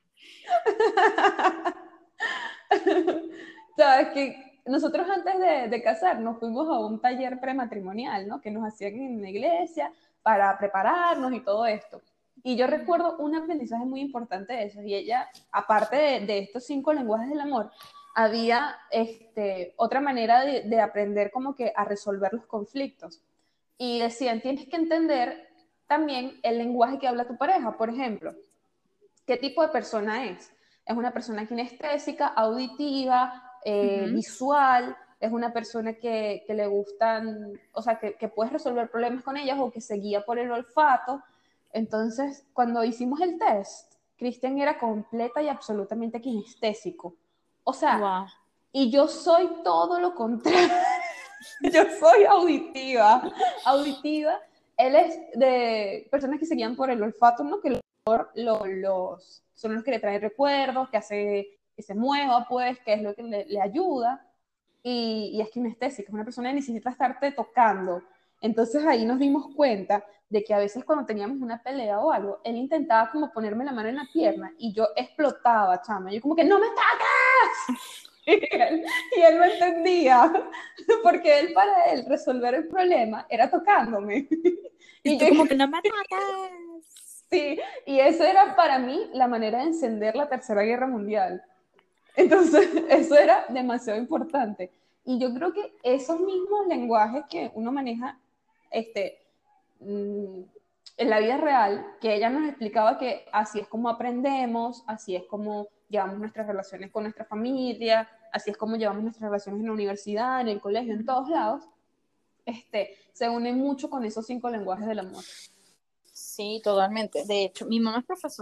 Sabes que nosotros antes de, de casarnos fuimos a un taller prematrimonial, ¿no? Que nos hacían en la iglesia para prepararnos y todo esto. Y yo recuerdo un aprendizaje muy importante de eso. Y ella, aparte de, de estos cinco lenguajes del amor, había este, otra manera de, de aprender como que a resolver los conflictos. Y decían, tienes que entender también el lenguaje que habla tu pareja. Por ejemplo, ¿qué tipo de persona es? Es una persona kinestésica, auditiva, eh, Uh-huh. visual, es una persona que, que le gustan, o sea, que, que puedes resolver problemas con ellas o que se guía por el olfato. Entonces, cuando hicimos el test, Cristian era completa y absolutamente kinestésico. O sea, Wow. y yo soy todo lo contrario. Yo soy auditiva. Auditiva. Él es de personas que se guían por el olfato, ¿no? Que lo, los, son los que le traen recuerdos, que hace que se mueva, pues, que es lo que le, le ayuda. Y, y es kinestésica, es una persona que necesita estarte tocando. Entonces ahí nos dimos cuenta de que a veces cuando teníamos una pelea o algo, él intentaba como ponerme la mano en la pierna y yo explotaba, chama. Yo como que, ¡no me tocas! Y él, y él no entendía, porque él para él resolver el problema era tocándome. Y, y tú yo, como que no me atacas. Sí, y eso era para mí la manera de encender la Tercera Guerra Mundial. Entonces, eso era demasiado importante. Y yo creo que esos mismos lenguajes que uno maneja este, mm, en la vida real, que ella nos explicaba que así es como aprendemos, así es como llevamos nuestras relaciones con nuestra familia, así es como llevamos nuestras relaciones en la universidad, en el colegio, en todos lados, este, se une mucho con esos cinco lenguajes del amor. Sí, totalmente. De hecho, mi mamá es profesora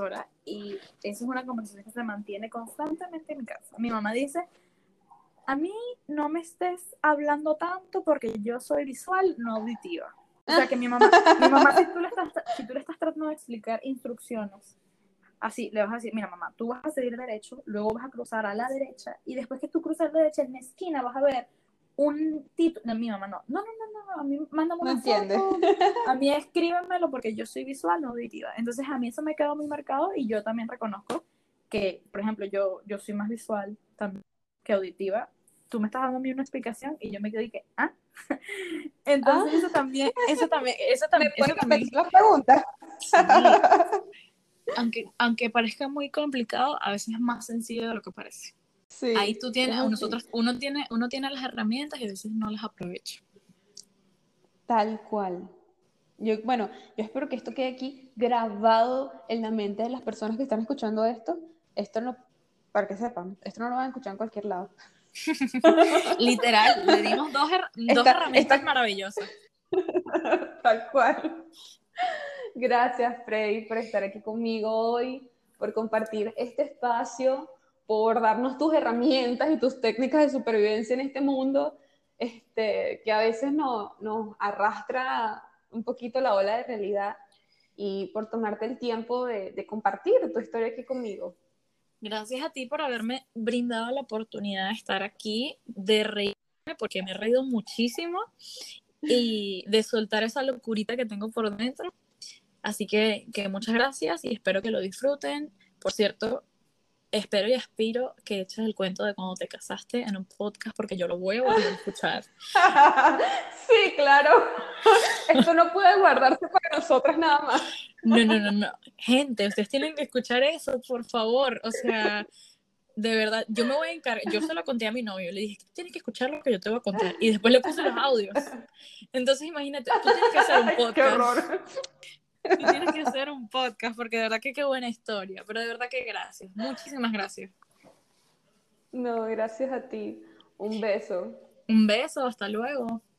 y esa es una conversación que se mantiene constantemente en mi casa. Mi mamá dice, a mí no me estés hablando tanto porque yo soy visual, no auditiva. O sea que mi mamá, mi mamá si, tú le estás, si tú le estás tratando de explicar instrucciones, así le vas a decir, mira mamá, tú vas a seguir derecho, luego vas a cruzar a la derecha, y después que tú cruzas a la derecha, en la esquina vas a ver un título. No, mi mamá no, no, no, no, no, a mí mándame No una entiende. foto, a mí escríbemelo porque yo soy visual, no auditiva. Entonces a mí eso me quedó muy marcado y yo también reconozco que, por ejemplo, yo, yo soy más visual también que auditiva. Tú me estás dando a mí una explicación y yo me quedé que, ah, entonces Ah, eso también, eso también, eso ¿me también, puedes eso también, repetir las preguntas? sí. Aunque, aunque parezca muy complicado, a veces es más sencillo de lo que parece. Ahí Sí, tú es tienes, así. nosotros, uno tiene, uno tiene las herramientas y a veces no las aprovecha. Tal cual. Yo, bueno, yo espero que esto quede aquí grabado en la mente de las personas que están escuchando esto. Esto no, para que sepan, esto no lo van a escuchar en cualquier lado. Literal, le dimos dos, her dos Está, herramientas está maravillosas. tal cual. Gracias, Freddy, por estar aquí conmigo hoy, por compartir este espacio, por darnos tus herramientas y tus técnicas de supervivencia en este mundo, este, que a veces no, nos arrastra un poquito la ola de realidad, y por tomarte el tiempo de, de compartir tu historia aquí conmigo. Gracias a ti por haberme brindado la oportunidad de estar aquí, de reírme, porque me he reído muchísimo, y de soltar esa locurita que tengo por dentro. Así que, que muchas gracias y espero que lo disfruten. Por cierto, espero y aspiro que eches el cuento de cuando te casaste en un podcast porque yo lo voy a volver a escuchar. Sí, claro. Esto no puede guardarse para nosotras nada más. No, no, no, no. Gente, ustedes tienen que escuchar eso, por favor. O sea, de verdad, yo me voy a encargar. Yo se lo conté a mi novio. Le dije, tú tienes que escuchar lo que yo te voy a contar. Y después le puse los audios. Entonces, imagínate, tú tienes que hacer un Ay, qué podcast. horror. Tú tienes que hacer un podcast porque de verdad que qué buena historia. Pero de verdad que gracias. Muchísimas gracias. No, gracias a ti. Un beso. Un beso, hasta luego.